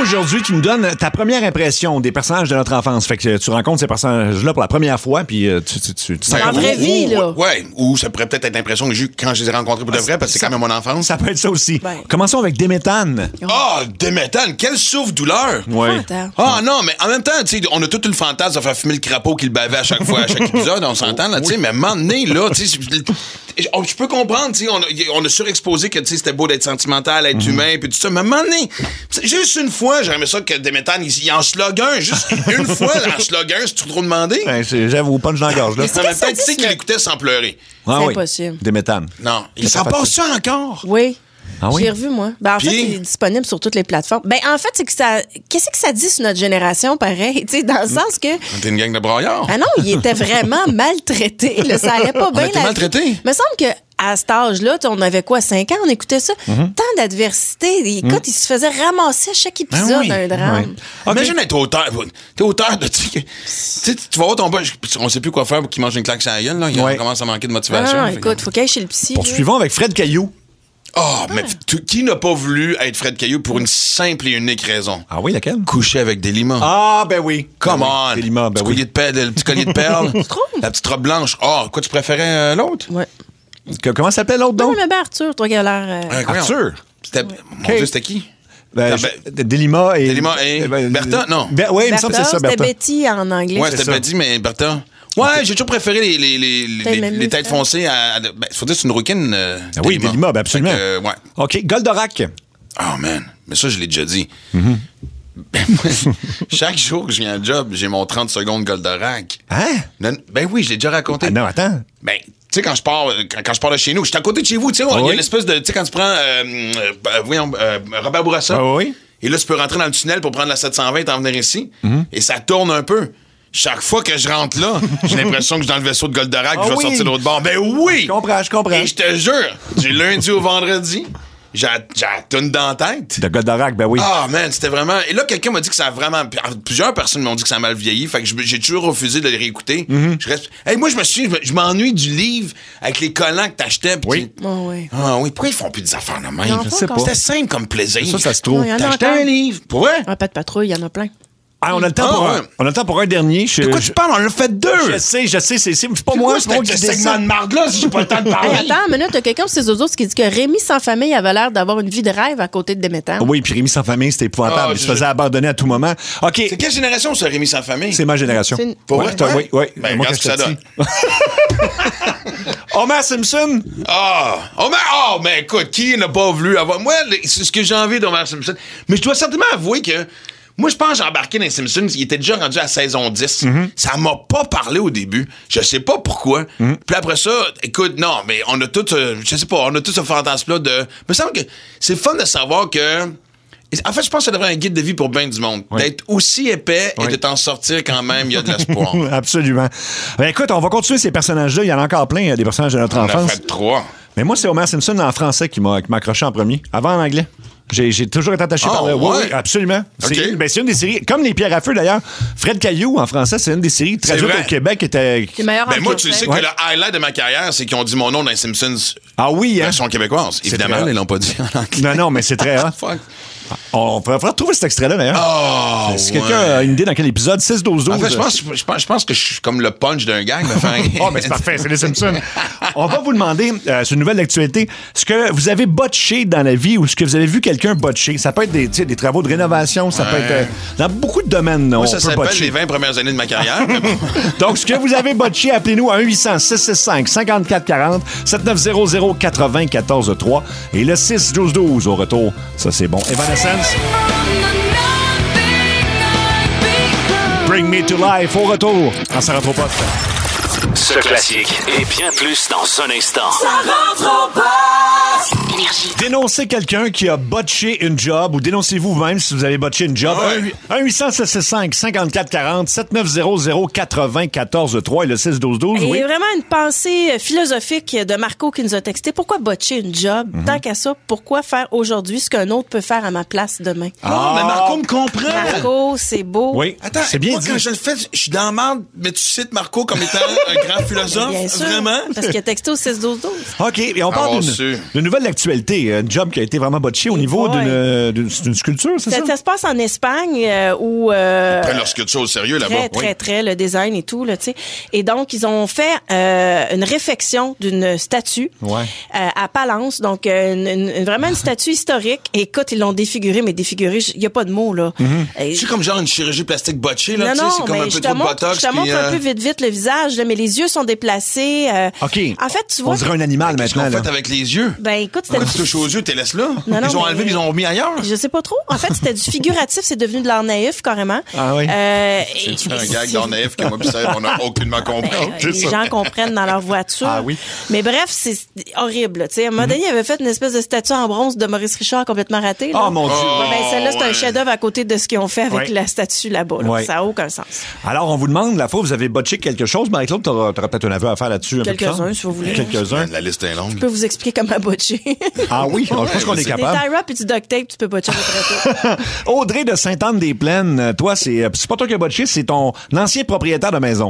aujourd'hui, tu nous donnes ta première impression des personnages de notre enfance. Fait que tu rencontres ces personnages-là pour la première fois, puis euh, tu, tu, tu, tu Dans la vraie Ou- vie, ou- là. Ouais, ou ça pourrait peut-être être l'impression que j'ai eu quand je les ai rencontrés pour de vrai, parce que c'est quand même mon enfance. Ça peut être ça aussi. Ben. Commençons avec Déméthane. Ah, Déméthane, quel souffle-douleur! Ouais. Attends. Ah non, mais en même temps, tu sais, on a tout le fantasme de faire fumer le crapaud qui le bavait à chaque fois, à chaque épisode, on s'entend, là, tu sais, mais à un moment donné, là, tu sais, je- je peux comprendre, tu sais, on, a- on a surexposé que, tu sais, c'était beau d'être sentimental, être humain, puis tout ça, mais à un moment donné, juste une fois, j'aurais aimé ça que Déméthane, il, il en slog un, juste une fois, en slog un, c'est trop demandé. Ben, c'est- j'avoue, punch dans la gorge, là. En même temps, tu sais dit, qu'il ce- écoutait sans pleurer. Ah C'est oui. impossible. Déméthane. Non, il C'est s'en pas passe facile. ça encore. Oui. Ah oui? J'ai revu, moi. Ben, en Puis? fait, il est disponible sur toutes les plateformes. Ben, en fait, c'est que ça. Qu'est-ce que ça dit sur notre génération, pareil? Tu sais, dans le sens que. T'es une gang de braillards. Ah non, il était vraiment maltraité. Là. Ça allait pas On bien. a été la- maltraité? Il me semble que à cet âge-là, tu sais, on avait quoi, cinq ans, on écoutait ça. Mhm. Tant d'adversité. Écoute, il se faisait ramasser à chaque épisode oui. d'un drame. Ok. Imagine être auteur. T'es auteur de. Tu sais, tu sais, tu vas voir ton boss, on sait plus quoi faire pour qu'il mange une claque sur la gueule, là. Il Ouais. commence à manquer de Ah, motivation. non, Fait que- écoute, faut qu'il aille chez le psy. là. Poursuivons avec Fred Caillou. Ah, mais tu- qui n'a pas voulu être Fred Caillou pour une simple et unique raison? Ah oui, laquelle? Coucher avec Delima. Ah, ben oui. Come Ben oui. on! Delima, ben petit, oui. collier de perles, le petit collier de perles. La petite robe blanche. Ah, quoi, tu préférais euh, l'autre? Ouais. Que- comment s'appelle l'autre, Non, donc? mais ben Arthur, toi qui as l'air. euh, Euh, voyons. Arthur. C'était, Mon Dieu, c'était qui? Ben, Ah, je- Delima et... Delima et eh ben, Bertha? Non. Ben, oui, il me semble que c'est ça, Bertha, c'était Bertha. Betty en anglais. Ouais, c'est c'était ça. Betty, mais Bertha. Ouais, j'ai toujours préféré les, les, les, les, Peut-être même les mieux, têtes ça. foncées à. à- ben, faut dire que c'est une rouquine. Euh, Ah oui, Delima, ben absolument. Fait que, euh, ouais. OK, Goldorak. Oh man, mais ça, je l'ai déjà dit. Mm-hmm. Ben, moi, chaque jour que je viens à job, j'ai mon trente secondes Goldorak. Hein? Non, ben oui, je l'ai déjà raconté. Ah non, attends. Ben, tu sais, quand je pars quand, quand je pars de chez nous, je suis à côté de chez vous, tu sais, il y a oui. une espèce de. Tu sais, quand tu prends. Euh, euh, voyons, euh, Robert Bourassa. Ah oui. Et là, tu peux rentrer dans le tunnel pour prendre la sept cent vingt et en venir ici. Mm-hmm. Et ça tourne un peu. Chaque fois que je rentre là, j'ai l'impression que je suis dans le vaisseau de Goldorak, Ah je vais oui. sortir de l'autre bord. Ben oui! Je comprends, je comprends. Et je te jure, du lundi au vendredi, j'ai j'ai la toune dans la tête. De Goldorak, ben oui. Ah, man, c'était vraiment. Et là, quelqu'un m'a dit que ça a vraiment. Plusieurs personnes m'ont dit que ça a mal vieilli. Fait que je- j'ai toujours refusé de les réécouter. Mm-hmm. Je reste. Hey, moi, je me suis. je me- Je m'ennuie du livre avec les collants que t'achetais. pis Oui. tu- Oh, oui. Ah oui. Pourquoi ils font plus des affaires de même? Non, Je pas sais encore. pas. C'était simple comme plaisir. Ça, ça se trouve. Non, il y en a T'achetais encore. un livre. Pour vrai? Ah, pas de patrouille, il y en a plein. Ah, on a le temps Ah, pour ouais. un, on a le temps pour un dernier. Je, De quoi je- tu parles? On en a fait deux. Je sais, je sais, c'est c'est pas C'est moi, quoi c'est pas moi qui ce dis segment ça. de marde-là si j'ai pas le temps de parler? Hey, attends une minute, il y a quelqu'un de ses autres qui dit que Rémi sans famille avait l'air d'avoir une vie de rêve à côté de Déméthane. Oui, puis Rémi sans famille, c'était épouvantable. Ah, il se je- faisait abandonner à tout moment. OK, C'est quelle génération, ça, Rémi sans famille? c'est ma génération. C'est une- Pour Ouais, vrai? toi, Ouais? Oui, oui. Ben, Moi, regarde quand ce que ça j'étais donne. petit. Homer Simpson. Ah! Oh, mais, oh, mais écoute, qui n'a pas voulu avoir. Moi, les- c'est ce que j'ai envie d'Homer Simpson. Mais je dois certainement avouer que. Moi, je pense que j'ai embarqué dans les Simpsons. Il était déjà rendu à saison dix. Mm-hmm. Ça m'a pas parlé au début. Je sais pas pourquoi. Mm-hmm. Puis après ça, écoute, non, mais on a tout. euh, je sais pas, on a tout ce fantasme-là de. Il me semble que c'est le fun de savoir que. En fait, je pense que ça devrait être un guide de vie pour bien du monde. Oui. D'être aussi épais Oui. et de t'en sortir quand même, il y a de l'espoir. Absolument. Ben, écoute, on va continuer ces personnages-là. Il y en a encore plein, des personnages de notre On a enfance. fait trois. Mais moi, c'est Homer Simpson en français qui m'a qui m'a accroché en premier. Avant en anglais. J'ai j'ai toujours été attaché Ah, par le. Oui, ouais? oui, absolument. C'est OK. une, ben, c'est une des séries. Comme Les Pierres à Feu, d'ailleurs. Fred Caillou, en français, c'est une des séries traduites vrai. au Québec. Qui était... C'est meilleur Ben en moi, tu français. sais Ouais. que le highlight de ma carrière, c'est qu'ils ont dit mon nom dans les Simpsons Ah oui, hein? version québécoise. Évidemment, très ils l'ont pas dit en anglais. Non, non, mais c'est très hot. Fuck. On pourrait retrouver cet extrait-là, d'ailleurs. Oh, si ouais. quelqu'un a une idée dans quel épisode, six douze douze. En fait, je pense, je, pense, je pense que je suis comme le punch d'un gang. Mais enfin... Oh, mais c'est parfait, c'est les Simpsons. On va vous demander, euh, sur une nouvelle actualité, ce que vous avez botché dans la vie ou ce que vous avez vu quelqu'un botcher. Ça peut être des, tu sais, des travaux de rénovation, ça peut Ouais. être euh, dans beaucoup de domaines. Moi, on ça peut s'appelle botcher. les vingt premières années de ma carrière. mais bon. Donc, ce que vous avez botché, appelez-nous à un huit cents six six cinq cinq quatre quatre zéro, sept neuf zéro zéro quatre zéro un quatre trois et le six douze douze au retour. Ça, c'est bon. Evanescence, Bring Me to Life au retour. En ça rentre au poste. Ce classique et bien plus dans un instant. Ça rentre au poste. Énergie. Dénoncez quelqu'un qui a botché une job ou dénoncez-vous vous-même si vous avez botché une job. Ouais. un huit cents six six cinq cinq quatre quatre zéro, sept neuf zéro zéro quatre zéro un quatre trois et le six douze douze. Et Oui. vraiment une pensée euh, philosophique de Marco qui nous a texté. Pourquoi botcher une job? Mhm. Tant qu'à ça, pourquoi faire aujourd'hui ce qu'un autre peut faire à ma place demain? Ah, mais Marco me comprend. Marco, c'est beau. Oui, Attends, c'est bien moi, dit. quand je le fais, je suis dans la merde, mais tu cites Marco comme étant un grand philosophe? Bien sûr. Vraiment? Parce qu'il a texté au six douze douze. OK, et on Avoir parle d'une su. d'une nouvelle d'actualité, un job qui a été vraiment botché au niveau Ouais. d'une, d'une, d'une sculpture, c'est ça? Ça, ça se passe en Espagne euh, où... Euh, Après leur sculpture au sérieux là-bas. Très, très, oui. très, le design et tout, là, tu sais. Et donc, ils ont fait euh, une réfection d'une statue Ouais. euh, à Palance. Donc, euh, une, une- vraiment une statue historique. Et écoute, ils l'ont défigurée, mais défigurée, il n'y a pas de mots, là. Et- C'est comme genre une chirurgie plastique botchée, là, non, tu sais, non, c'est comme mais un je peu te trop de montre, botox. je te montre puis, un euh, peu vite, vite le visage, là, mais les yeux sont déplacés. euh, OK. En fait, tu On vois... dirait un animal Qu'est-ce maintenant, qu'on là. fait avec les yeux? Ben, écoute, c'était... Quand tu touches aux yeux, t'es laisses là. Non, non, ils ont mais- enlevé, puis ils ont remis ailleurs. Je sais pas trop. En fait, c'était du figuratif, c'est devenu de l'art naïf, carrément. Ah oui? Euh, C'est et- un et gag c'est- dans naïf que moi pis ça, on n'a aucunement compris. Ben, C'est les ça. gens comprennent dans leur voiture. Ah oui. Mais bref, c'est horrible. là. Tu sais, à un moment donné, il avait fait une espèce de statue en bronze de Maurice Richard complètement ratée. là. Oh mon Dieu. Oh, Ouais, ben, celle-là, c'est ouais. un chef-d'œuvre à côté de ce qu'ils ont fait avec Ouais. la statue là-bas. là. Ouais. Ça n'a aucun sens. Alors, on vous demande, la fois, vous avez botché quelque chose. Marie-Claude, t'auras, t'auras peut-être un aveu à faire là-dessus. un peu plus Quelques-uns, tard. si vous voulez. Quelques-uns. La liste est longue. Je peux vous expliquer comment botcher. Ah oui, je pense qu'on est Des capable. tie-wraps et du duct tape, tu peux botcher à peu près tout. Audrey de Sainte-Anne-des-Plaines, toi, c'est, c'est pas toi qui as botché, c'est ton ancien propriétaire de maison.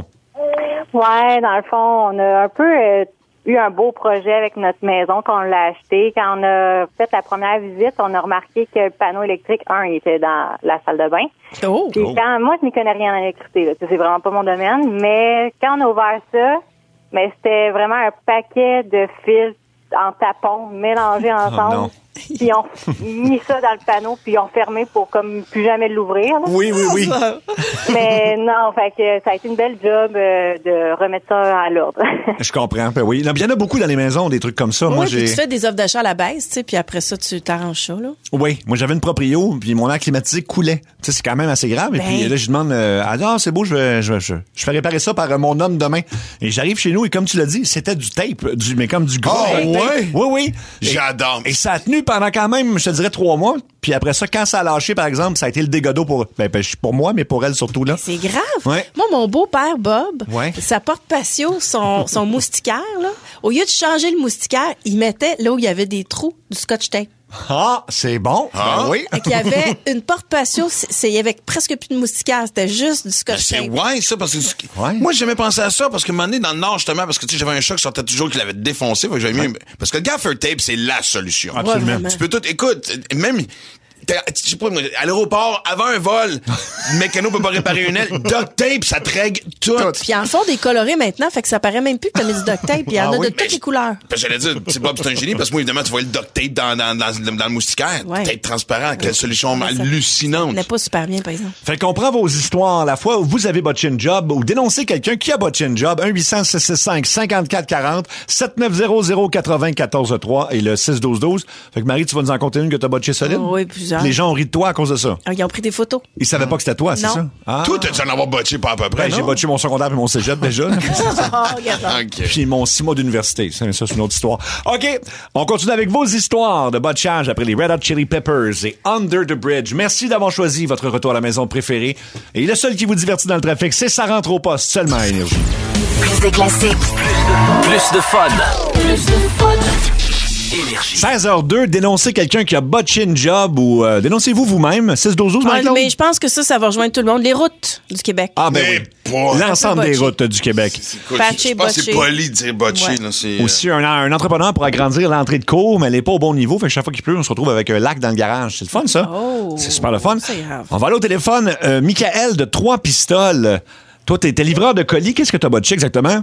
Ouais, dans le fond, on a un peu euh, eu un beau projet avec notre maison quand on l'a acheté. Quand on a fait la première visite, on a remarqué que le panneau électrique, un, il était dans la salle de bain. Oh! Puis quand moi, je n'y connais rien en électricité, là. C'est vraiment pas mon domaine. Mais quand on a ouvert ça, mais c'était vraiment un paquet de fils en tapons mélangés ensemble. non. Puis ils ont mis ça dans le panneau, puis ils ont fermé pour comme plus jamais l'ouvrir. là. Oui, oui, oui. Mais non, fait que ça a été une belle job euh, de remettre ça à l'ordre. Je comprends. Ben oui. Il y en a beaucoup dans les maisons, des trucs comme ça. Moi, Oui, puis j'ai. tu fais des offres d'achat à la baisse, tu sais, puis après ça, tu t'arranges ça, là. Oui, moi j'avais une proprio, puis mon air climatisé coulait. Tu sais, c'est quand même assez grave. Et Ben. puis là, je demande, euh, ah non, c'est beau, je vais, je, vais- je, je fais réparer ça par euh, mon homme demain. Et j'arrive chez nous et comme tu l'as dit, c'était du tape, du, mais comme du gros Oh, tape. ouais? Oui, oui. Et- J'adore. Et ça a tenu pendant quand même, je te dirais, trois mois. Puis après ça, quand ça a lâché, par exemple, ça a été le dégât d'eau pour, ben, ben, pour moi, mais pour elle surtout là. C'est grave. Ouais. Moi, mon beau-père, Bob, Ouais. sa porte patio, son, son moustiquaire, là, au lieu de changer le moustiquaire, il mettait là où il y avait des trous du scotch tape. Ah, c'est bon. Ah. Ben oui. Fait qu'il y avait une porte patio, c'est, c'est- il y avait presque plus de moustiquaire, c'était juste du Ben, scotch c'est tape. ouais, ça, parce que Ouais. moi, j'ai jamais pensé à ça, parce que un moment donné, dans le Nord, justement, parce que tu sais, j'avais un chat qui sortait toujours qui l'avait défoncé, fait que j'avais mis, parce que le gaffer tape, c'est la solution. Absolument. Ouais, vraiment. Tu peux tout, écoute, même, t'as- je sais pas, moi, à l'aéroport, avant un vol, le mécano peut pas réparer une aile, duct tape, ça te règle tout. Puis en font des colorés maintenant, fait que ça paraît même plus que t'as mis du duct tape, puis il y en Ah a oui? de toutes les couleurs. Parce que j'allais dire, c'est Bob, c'est un génie, parce que moi, évidemment, tu vois le duct tape dans, dans, dans, dans le moustiquaire. Ouais. Tape transparent, quelle solution Mais ça- hallucinante. Ça n'est pas super bien, par exemple. Fait qu'on prend vos histoires la fois où vous avez botché une job ou dénoncez quelqu'un qui a botché une job. un huit cents six six cinq cinquante-quatre quarante, sept neuf zéro zéro quatre-vingt quatorze trois et le six douze douze. Fait que Marie, tu vas nous en compter une que t'as botché solide? Oh, oui, plusieurs. Les gens ont ri de toi à cause de ça. Ah, ils ont pris des photos. Ils savaient pas que c'était toi, c'est Non. ça? Ah. Toi, t'as dû en avoir botché pas à peu près, Ben, j'ai non? botché mon secondaire et mon cégep déjà. Oh, regarde donc. OK. Puis mon six mois d'université. Ça, ça, c'est une autre histoire. OK, on continue avec vos histoires de botchage après les Red Hot Chili Peppers et Under the Bridge. Merci d'avoir choisi votre retour à la maison préféré. Et le seul qui vous divertit dans le trafic, c'est Ça rentre au poste, seulement à Énergie. Plus de classiques, Plus de fun. plus de fun. Énergie. seize heures deux, dénoncez quelqu'un qui a botché une job ou euh, dénoncez-vous vous-même. six douze douze, Ah, Marie-Claude? mais je pense que ça, ça va rejoindre tout le monde. Les routes du Québec. Ah, ben Mais oui. pas. L'ensemble Un peu des botché. routes du Québec. Écoute, Patché, je pense que c'est botché. poli de dire botché, Ouais. là, c'est... Aussi, un, un entrepreneur pour agrandir l'entrée de cours, mais elle n'est pas au bon niveau. Fait que chaque fois qu'il pleut, on se retrouve avec un lac dans le garage. C'est le fun, ça? Oh. C'est super le fun. C'est grave. On va aller au téléphone. Euh, Michael de Trois-Pistoles. Toi, t'es t'es livreur de colis. Qu'est-ce que t'as botché exactement?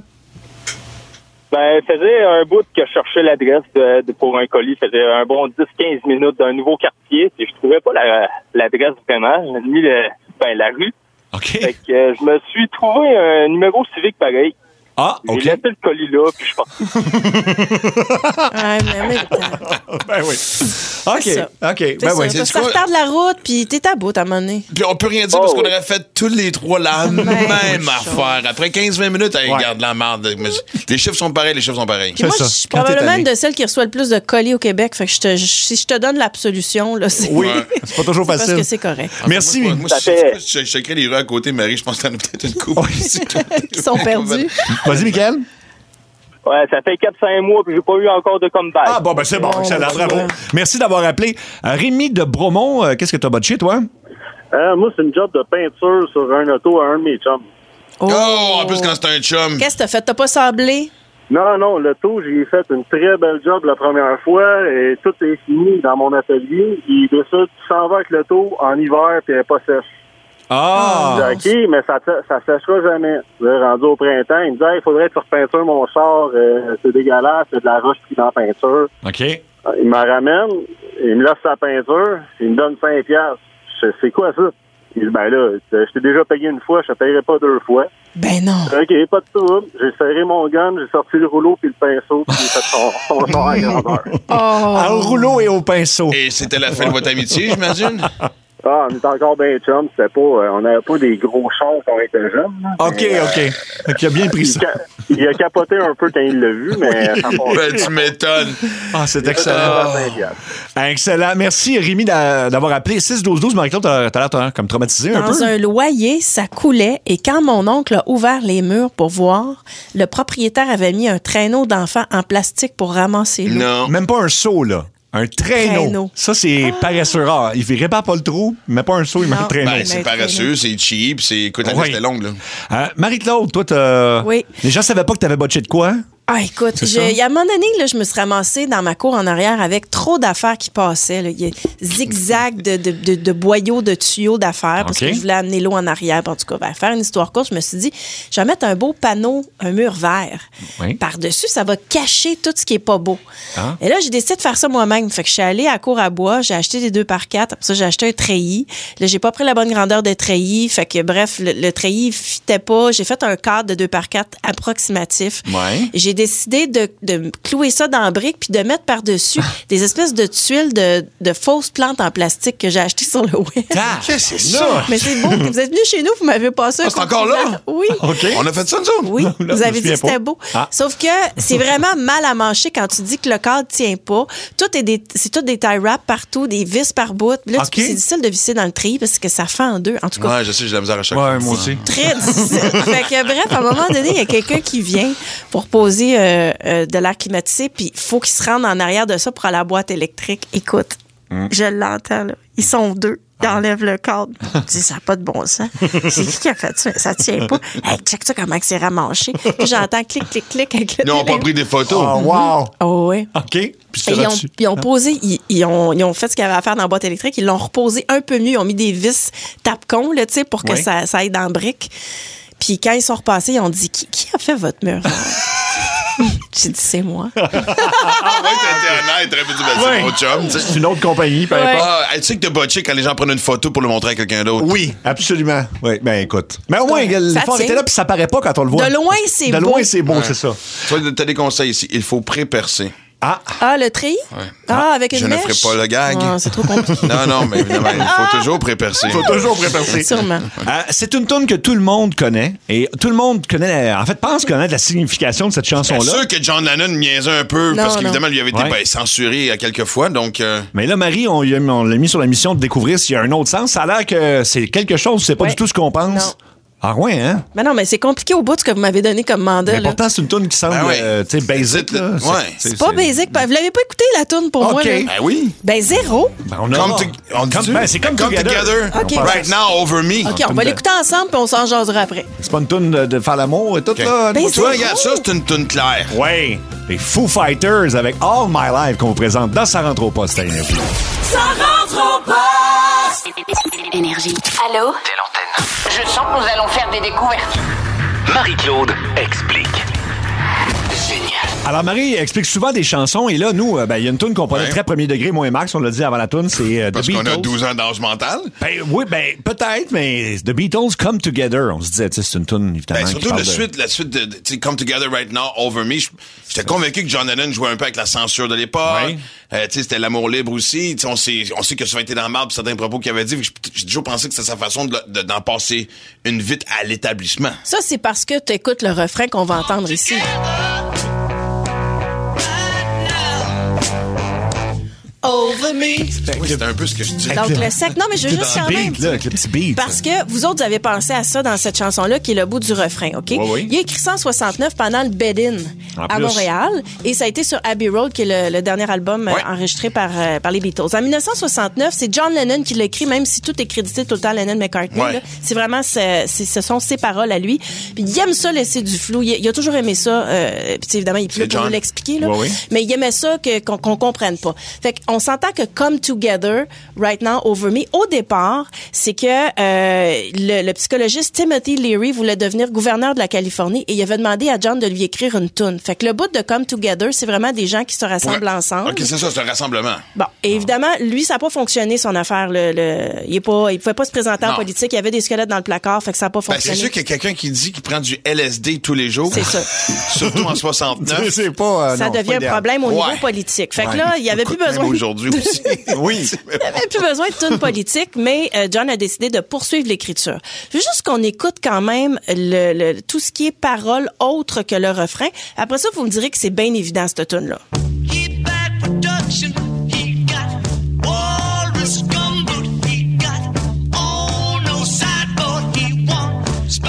Ben, faisait un bout que je cherchais l'adresse de, de- pour un colis. Faisait un bon dix quinze minutes d'un nouveau quartier. Puis je trouvais pas la- l'adresse vraiment, ni le, ben, la rue. OK. Fait que euh, je me suis trouvé un numéro civique pareil. Ah, J'ai OK. laissé le colis là, puis je pense. Ouais, mais en même temps, Ben oui. OK. c'est ça. OK. C'est Ben ça, oui. parce que C'est ça quoi? retarde la route, puis t'es à bout à un moment donné. Puis on peut rien dire parce Oh, qu'on oui. aurait fait tous les trois la même chose. affaire. Après quinze vingt minutes, elle Ouais. garde la merde. Mais les chiffres sont pareils, les chiffres sont pareils. Puis moi, ça. je suis Quand t'es probablement tanné. une de celles qui reçoit le plus de colis au Québec. Fait que je te, je- si je te donne l'absolution, là, c'est Oui. C'est pas toujours parce facile. que c'est correct. Merci. Moi, moi, Ça si fait- je, je, je checkrais les rues à côté, Marie, je pense que t'en as peut-être une couple. Qui sont perdus. Vas-y, Michael. Ouais, ça fait quatre cinq mois, puis j'ai pas eu encore de comeback. Ah, bon, ben c'est bon. Bon, Excellent. ben, Bravo. ouais. Merci d'avoir appelé. Euh, Rémi de Bromont, euh, qu'est-ce que t'as botché, toi? Euh, moi, c'est une job de peinture sur un auto à un de mes chums. Oh, Oh, en plus, quand c'est un chum. Qu'est-ce que t'as fait? T'as pas sablé? Non, non, l'auto, j'ai fait une très belle job la première fois et tout est fini dans mon atelier. Il décide qu'il s'en va avec l'auto en hiver puis elle n'est pas sèche. Ah! Je dis, OK, mais ça, ça séchera jamais. Là, rendu au printemps, il me dit, il faudrait que tu repeintures mon char. Euh, c'est dégueulasse, c'est de la roche prise dans la peinture. OK. Il me ramène, il me laisse sa peinture, il me donne cinq piastres. Je sais, c'est quoi ça? Il dit, ben là, je t'ai déjà payé une fois, je te payerai pas deux fois. Ben non. OK, pas de trouble. J'ai serré mon gun, j'ai sorti le rouleau puis le pinceau, puis j'ai fait son, son char à grandeur. Oh. Au rouleau et au pinceau. Et c'était la fin de votre amitié, j'imagine? Ah, on est encore bien chum. C'était pas, euh, on n'avait pas des gros chars quand on était jeunes. Là, OK, mais, OK. Euh, Donc, il a bien pris il ça. Ca- il a capoté un peu quand il l'a vu, mais ça passe. Ben, tu m'étonnes. Ah, c'est Il a excellent. fait cinq piastres. Excellent. Merci, Rémi, d'a- d'avoir appelé. six douze douze, Marie-Claude, t'as t'as l'air t'as l'air comme traumatisé un Dans peu. un loyer, ça coulait et quand mon oncle a ouvert les murs pour voir, le propriétaire avait mis un traîneau d'enfant en plastique pour ramasser l'eau. Non. Même pas un seau, là. Un traîneau. Traîneau. Ça, c'est paresseux rare. Il ne répare pas le trou, mais pas un seau, il met Non. un traîneau. Ben, c'est Mais paresseux, c'est cheap, c'est. Écoute, la Oui. liste est longue, là. Hein, Marie-Claude, toi, t'as... Oui. Les gens savaient pas que t'avais botché de quoi? Ah, écoute, C'est je- ça? il y a un moment donné, là, je me suis ramassée dans ma cour en arrière avec trop d'affaires qui passaient. Là. Il y a zigzag de, de, de, de boyaux, de tuyaux d'affaires parce OK. que je voulais amener l'eau en arrière. En tout cas, ben, faire une histoire courte, je me suis dit, je vais mettre un beau panneau, un mur vert. Oui. Par-dessus, ça va cacher tout ce qui est pas beau. Ah. Et là, j'ai décidé de faire ça moi-même. Fait que je suis allée à la cour à bois, j'ai acheté des deux par quatre. Après ça, j'ai acheté un treillis. Là, j'ai pas pris la bonne grandeur de treillis. Fait que, bref, le, le treillis fitait pas. J'ai fait un cadre de deux par quatre approximatif. Ouais. J'ai décidé de, de clouer ça dans la brique puis de mettre par-dessus des espèces de tuiles de, de fausses plantes en plastique que j'ai achetées sur le web. Ah, Qu'est-ce que c'est ça? Mais c'est beau. Vous êtes venu chez nous, vous m'avez passé un Ah, c'est encore compliment. là? Oui. OK. On a fait ça, nous autres? Oui, Là, je vous me avez dit souviens que c'était pas. beau. Ah. Sauf que c'est vraiment mal à mancher quand tu dis que le cadre tient pas. Tout est des, c'est tout des tie wraps partout, des vis par bout. Puis là, OK. tu- c'est difficile de visser dans le tri parce que ça fend en deux. En tout cas, Ouais, je sais, j'ai de la misère à chaque Ouais, fois. moi aussi. très difficile. Fait que, bref, à un moment donné, il y a quelqu'un qui vient pour poser euh, euh, de l'air climatisé, puis il faut qu'il se rende en arrière de ça pour aller à la boîte électrique. Écoute, je l'entends, là. Ils sont deux. Ils enlèvent le cadre. Je dis, ça n'a pas de bon sens. C'est qui qui a fait ça? Ça tient pas. Hey, check ça comment que c'est ramanché. Puis j'entends clic, clic, clic avec le Ils n'ont pas télé. pris des photos. Oh, wow. Oh, ouais. OK. Puis tu Et te ils, ont, reçu. ils ont posé, ils, ils ont, ils ont fait ce qu'il y avait à faire dans la boîte électrique. Ils l'ont reposé un peu mieux. Ils ont mis des vis tape-con, là, tu sais, pour que Oui. ça, ça aille dans la brique. Puis quand ils sont repassés, ils ont dit, qui, qui a fait votre mur? J'ai dit, c'est moi. Ah, ouais, t'as été honnête, t'aurais pu dire, ben, c'est Ouais. mon chum, tu sais. C'est une autre compagnie, peu Ouais. importe. Ah, tu sais que t'as botché quand les gens prennent une photo pour le montrer à quelqu'un d'autre. Oui, absolument. Oui, ben écoute. Mais au moins, Ouais, le ça fort tient. était là, puis ça paraît pas quand on le voit. De loin, c'est De beau. loin, c'est beau, Ouais. c'est ça. Tu vois, t'as des conseils ici. Il faut pré-percer. Ah, Ah, le treillis? Ah, avec une Je ne mèche? ferai pas le gag. Ah, c'est trop compliqué. Non, non, mais évidemment, il faut toujours pré-percer. faut toujours préparer. Sûrement. Euh, c'est une tune que tout le monde connaît. Et tout le monde connaît, en fait, pense connaître la signification de cette C'est chanson-là. sûr que John Lennon niaisait un peu, Non, parce non. qu'évidemment, lui avait été Ouais. ben, censuré à quelques fois, donc... euh, Mais là, Marie, on, lui a- on l'a mis sur la mission de découvrir s'il y a un autre sens. Ça a l'air que c'est quelque chose, c'est pas Ouais. du tout ce qu'on pense. Non. Ah ouais, hein? Mais non, mais c'est compliqué au bout de ce que vous m'avez donné comme mandat. Mais là. pourtant, c'est une tune qui semble, Ben ouais. euh, tu sais, basic. Dites-le. là. Ouais. C'est pas basic. Vous l'avez pas écouté, la tourne, pour moi? OK. Là? Ben oui. Ben, zéro. Ben, on a... Come to- on Come- dit-tu? ben, c'est comme together. OK. Right now, over me. OK, on va l'écouter ensemble, puis on s'en jasera après. C'est pas une tune de, de faire l'amour et tout, là? Ben, Tu vois, c'est regarde, ça, c'est une toune claire. Ouais, les Foo Fighters avec All My Life qu'on vous présente dans Ça rentre au poste à Énergie. Ça rentre au poste. Énergie. Allô? Telle antenne. Je sens que nous allons faire des découvertes. Marie-Claude explique. Génial. Alors, Marie explique souvent des chansons et là, nous, euh, ben, il y a une tune qu'on prenait Ouais. très premier degré, moi et Max, on l'a dit avant la tune, c'est euh, The Parce Beatles. qu'on a douze ans d'âge mental. Ben, oui, ben, peut-être, mais The Beatles Come Together. On se disait, tu sais, c'est une tune, évidemment. Ben, qui surtout parle la de- suite, la suite de, de tu sais, Come Together Right Now, Over Me. J'étais convaincu que John Lennon jouait un peu avec la censure de l'époque. Ouais. Euh, tu sais, c'était l'amour libre aussi. Tu sais, on sait, on sait que ça a été dans le marbre certains propos qu'il avait dit. Fait que J'ai j'ai toujours pensé que c'était sa façon de, de- d'en passer une vite à l'établissement. Ça, c'est parce que tu écoutes le refrain qu'on va entendre ici. Over over me. Oui, c'était un peu ce que je dis. Donc, le sec. Non, mais je veux juste quand même. Beat, là, avec le petit beat. Parce que vous autres, vous avez pensé à ça dans cette chanson-là, qui est le bout du refrain, OK? Oui, oui. Il a écrit ça en soixante-neuf pendant le Bed-In En à plus. Montréal. Et ça a été sur Abbey Road, qui est le, le dernier album euh, Ouais. enregistré par, euh, par les Beatles. En dix-neuf cent soixante-neuf, c'est John Lennon qui l'a écrit, même si tout est crédité tout le temps Lennon-McCartney. Ouais. là. C'est vraiment, c'est, c'est- ce sont ses paroles à lui. Puis il aime ça laisser du flou. Il, il a toujours aimé ça. Euh, puis évidemment, il est plus là C'est pour nous John. l'expliquer, là. Oui, oui. Mais il aimait ça que, qu'on, qu'on comprenne pas. Fait qu'on s'entend que Come Together, Right Now, Over Me, au départ, c'est que euh, le, le psychologiste Timothy Leary voulait devenir gouverneur de la Californie et il avait demandé à John de lui écrire une toune. Fait que le bout de Come Together, c'est vraiment des gens qui se rassemblent Ouais. ensemble. OK, c'est ça, c'est un rassemblement. Bon, et évidemment, lui, ça n'a pas fonctionné, son affaire. Le, le, il est pas, il pouvait pas se présenter en Non. politique. Il y avait des squelettes dans le placard, fait que ça n'a pas Ben, c'est fonctionné. sûr qu'il y a quelqu'un qui dit qu'il prend du L S D tous les jours. C'est ça. Surtout en soixante-neuf. C'est pas. euh, ça non, c'est devient pas un idéal. problème au Ouais. niveau politique. Fait que Ouais. là, il y avait plus Écoute, besoin. même aujourd'hui aussi. Oui. Il n'y avait plus besoin de tune politique, mais euh, John a décidé de poursuivre l'écriture. Je veux juste qu'on écoute quand même le, le, tout ce qui est paroles autres que le refrain. Après ça, vous me direz que c'est bien évident, cette tune-là. He bad production. He got walrus gumboot. He got oh no sideboard. He want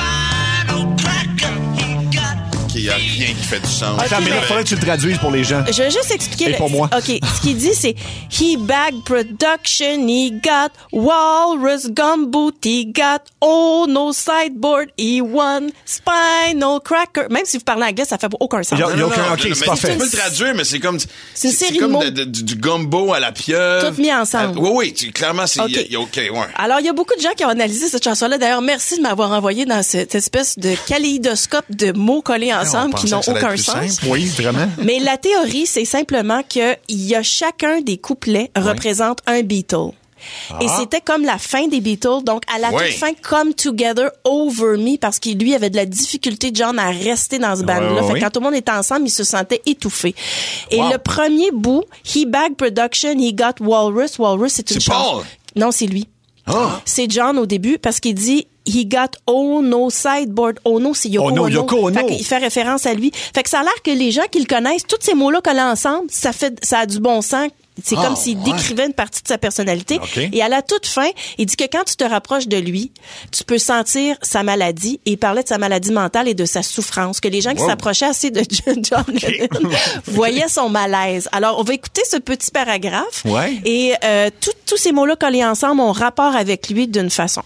spinal cracker. He got Qu'il y a rien qui fait du sens. Attends, mais là, il faudrait que tu le traduises pour les gens. Je vais juste expliquer. Et le- pour moi. OK. Ce qu'il dit, c'est He bag production. He got walrus gumboot. He got oh no sideboard. He won spinal cracker. Même si vous parlez anglais, ça fait aucun sens. Il y a- il y a aucun- OK, mais c'est parfait. Tu peux le traduire, mais c'est comme... C'est une série de comme mots. de- de- du, du gumbo à la pieuvre. Tout mis ensemble. Euh, oui, oui, tu- clairement, c'est... OK. il y a- il y a- OK, ouais. Alors, il y a beaucoup de gens qui ont analysé cette chanson-là. D'ailleurs, merci de m'avoir envoyé dans cette espèce de kaléidoscope de mots collés ensemble on qui pensait n'ont que ça allait aucun être plus sens. simple. Oui, vraiment. Mais la théorie, c'est simplement que il y a chacun des couplets représente un Beatle. Et c'était comme la fin des Beatles. Donc, à la Oui. toute fin, Come Together Over Me, parce qu'il lui avait de la difficulté, John, à rester dans ce band-là. ouais, fait que ouais. quand tout le monde était ensemble, il se sentait étouffé. Et Wow. le premier bout, He Bag Production, He Got Walrus. Walrus, c'est une C'est chanson. Paul. Non, c'est lui. Ah. C'est John au début parce qu'il dit He got oh no sideboard. Oh no, c'est Yoko Oh no, Ono. Yoko Ono. Fait qu'il fait référence à lui. Fait que ça a l'air que les gens qui le connaissent, tous ces mots-là collés ensemble, ça fait, ça a du bon sens. C'est Ah, comme s'il ouais. décrivait une partie de sa personnalité. OK. Et à la toute fin, il dit que quand tu te rapproches de lui, tu peux sentir sa maladie. Et il parlait de sa maladie mentale et de sa souffrance. Que les gens qui Wow. s'approchaient assez de John Lennon voyaient son malaise. Alors, on va écouter ce petit paragraphe. Ouais. Et euh, tout- tous ces mots-là collés ensemble ont rapport avec lui d'une façon.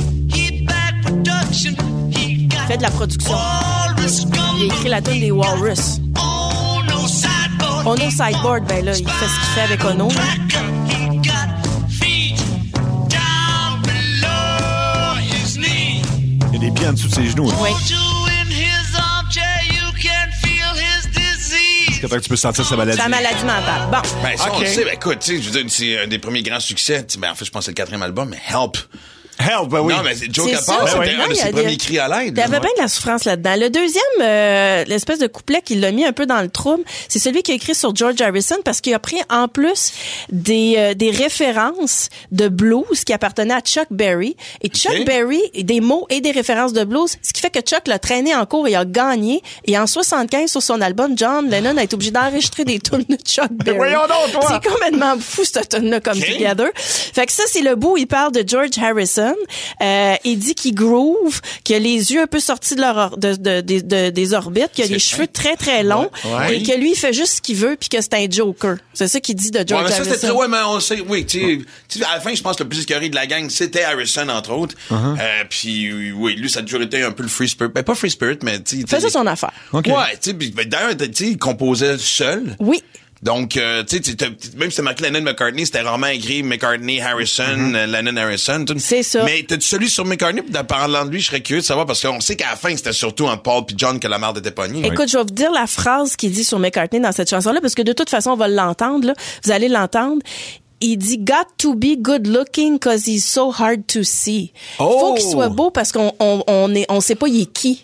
he bad production. He Il got fait de la production. walrus Il a gumboot. écrit la tune des Walrus. Oh no sideboard. Ono Sideboard, ben là, il fait ce qu'il fait avec Ono. là. Cracker. He got feet down below his knee. Il y a des pieds en dessous de ses genoux. Oui. You in his armchair, you can feel his disease. C'est que tu peux sentir sa maladie. Sa maladie mentale. Bon. Ben, ça, on OK. le sait. Ben, écoute, tu sais, je veux dire, c'est un des premiers grands succès. Tu sais, Ben, en fait, je pense que c'est le quatrième album, mais Help. Help, ben oui. Non, mais c'est Joe C'est Capone, ça, c'était ouais. un de Il y a ses des- premiers cris à l'aide. Il y avait là. bien de la souffrance là-dedans. Le deuxième, euh, l'espèce de couplet qui l'a mis un peu dans le trouble, c'est celui qui a écrit sur George Harrison parce qu'il a pris en plus des, euh, des références de blues qui appartenaient à Chuck Berry. Et Chuck OK. Berry, des mots et des références de blues, ce qui fait que Chuck l'a traîné en cours et a gagné. Et en soixante-quinze, sur son album, John Lennon a été obligé d'enregistrer des tunes de Chuck Berry. Voyons donc, toi! C'est complètement fou, cette tune-là, comme OK. Together. Fait que ça, c'est le bout où il parle de George Harrison. Euh, il dit qu'il groove, qu'il a les yeux un peu sortis de leur or- de, de, de, de- des orbites, qu'il a C'est les fin. cheveux très, très longs, Ouais. et que lui, il fait juste ce qu'il veut, puis que c'est un joker. C'est ça qu'il dit de Ouais, George mais ça, c'était très, Harrison. ouais, mais on sait, oui, tu sais, tu sais, à la fin, je pense que le plus écœuré de la gang, c'était Harrison, entre autres. Uh-huh. Euh, puis, oui, lui, ça a toujours été un peu le free spirit. Ben, pas free spirit, mais, tu sais. Il faisait son affaire. OK. Ouais, tu sais, puis, ben, d'ailleurs, tu sais, il composait seul. Oui. Donc, euh, tu sais, tu- t'as- même si c'était marqué Lennon-McCartney, c'était rarement écrit McCartney-Harrison, euh, Lennon-Harrison. tout. C'est ça. Mais t'as-tu celui sur McCartney? Puis, en parlant de lui, je serais curieux de savoir, parce qu'on sait qu'à la fin, c'était surtout entre Paul puis John que la marde était pognée. Écoute, je vais vous dire la phrase qu'il dit sur McCartney dans cette chanson-là, parce que de toute façon, on va l'entendre, là. Vous allez l'entendre. Il dit « Got to be good looking cause he's so hard to see ». Oh! Faut qu'il soit beau parce qu'on on, on est, on sait pas il est qui.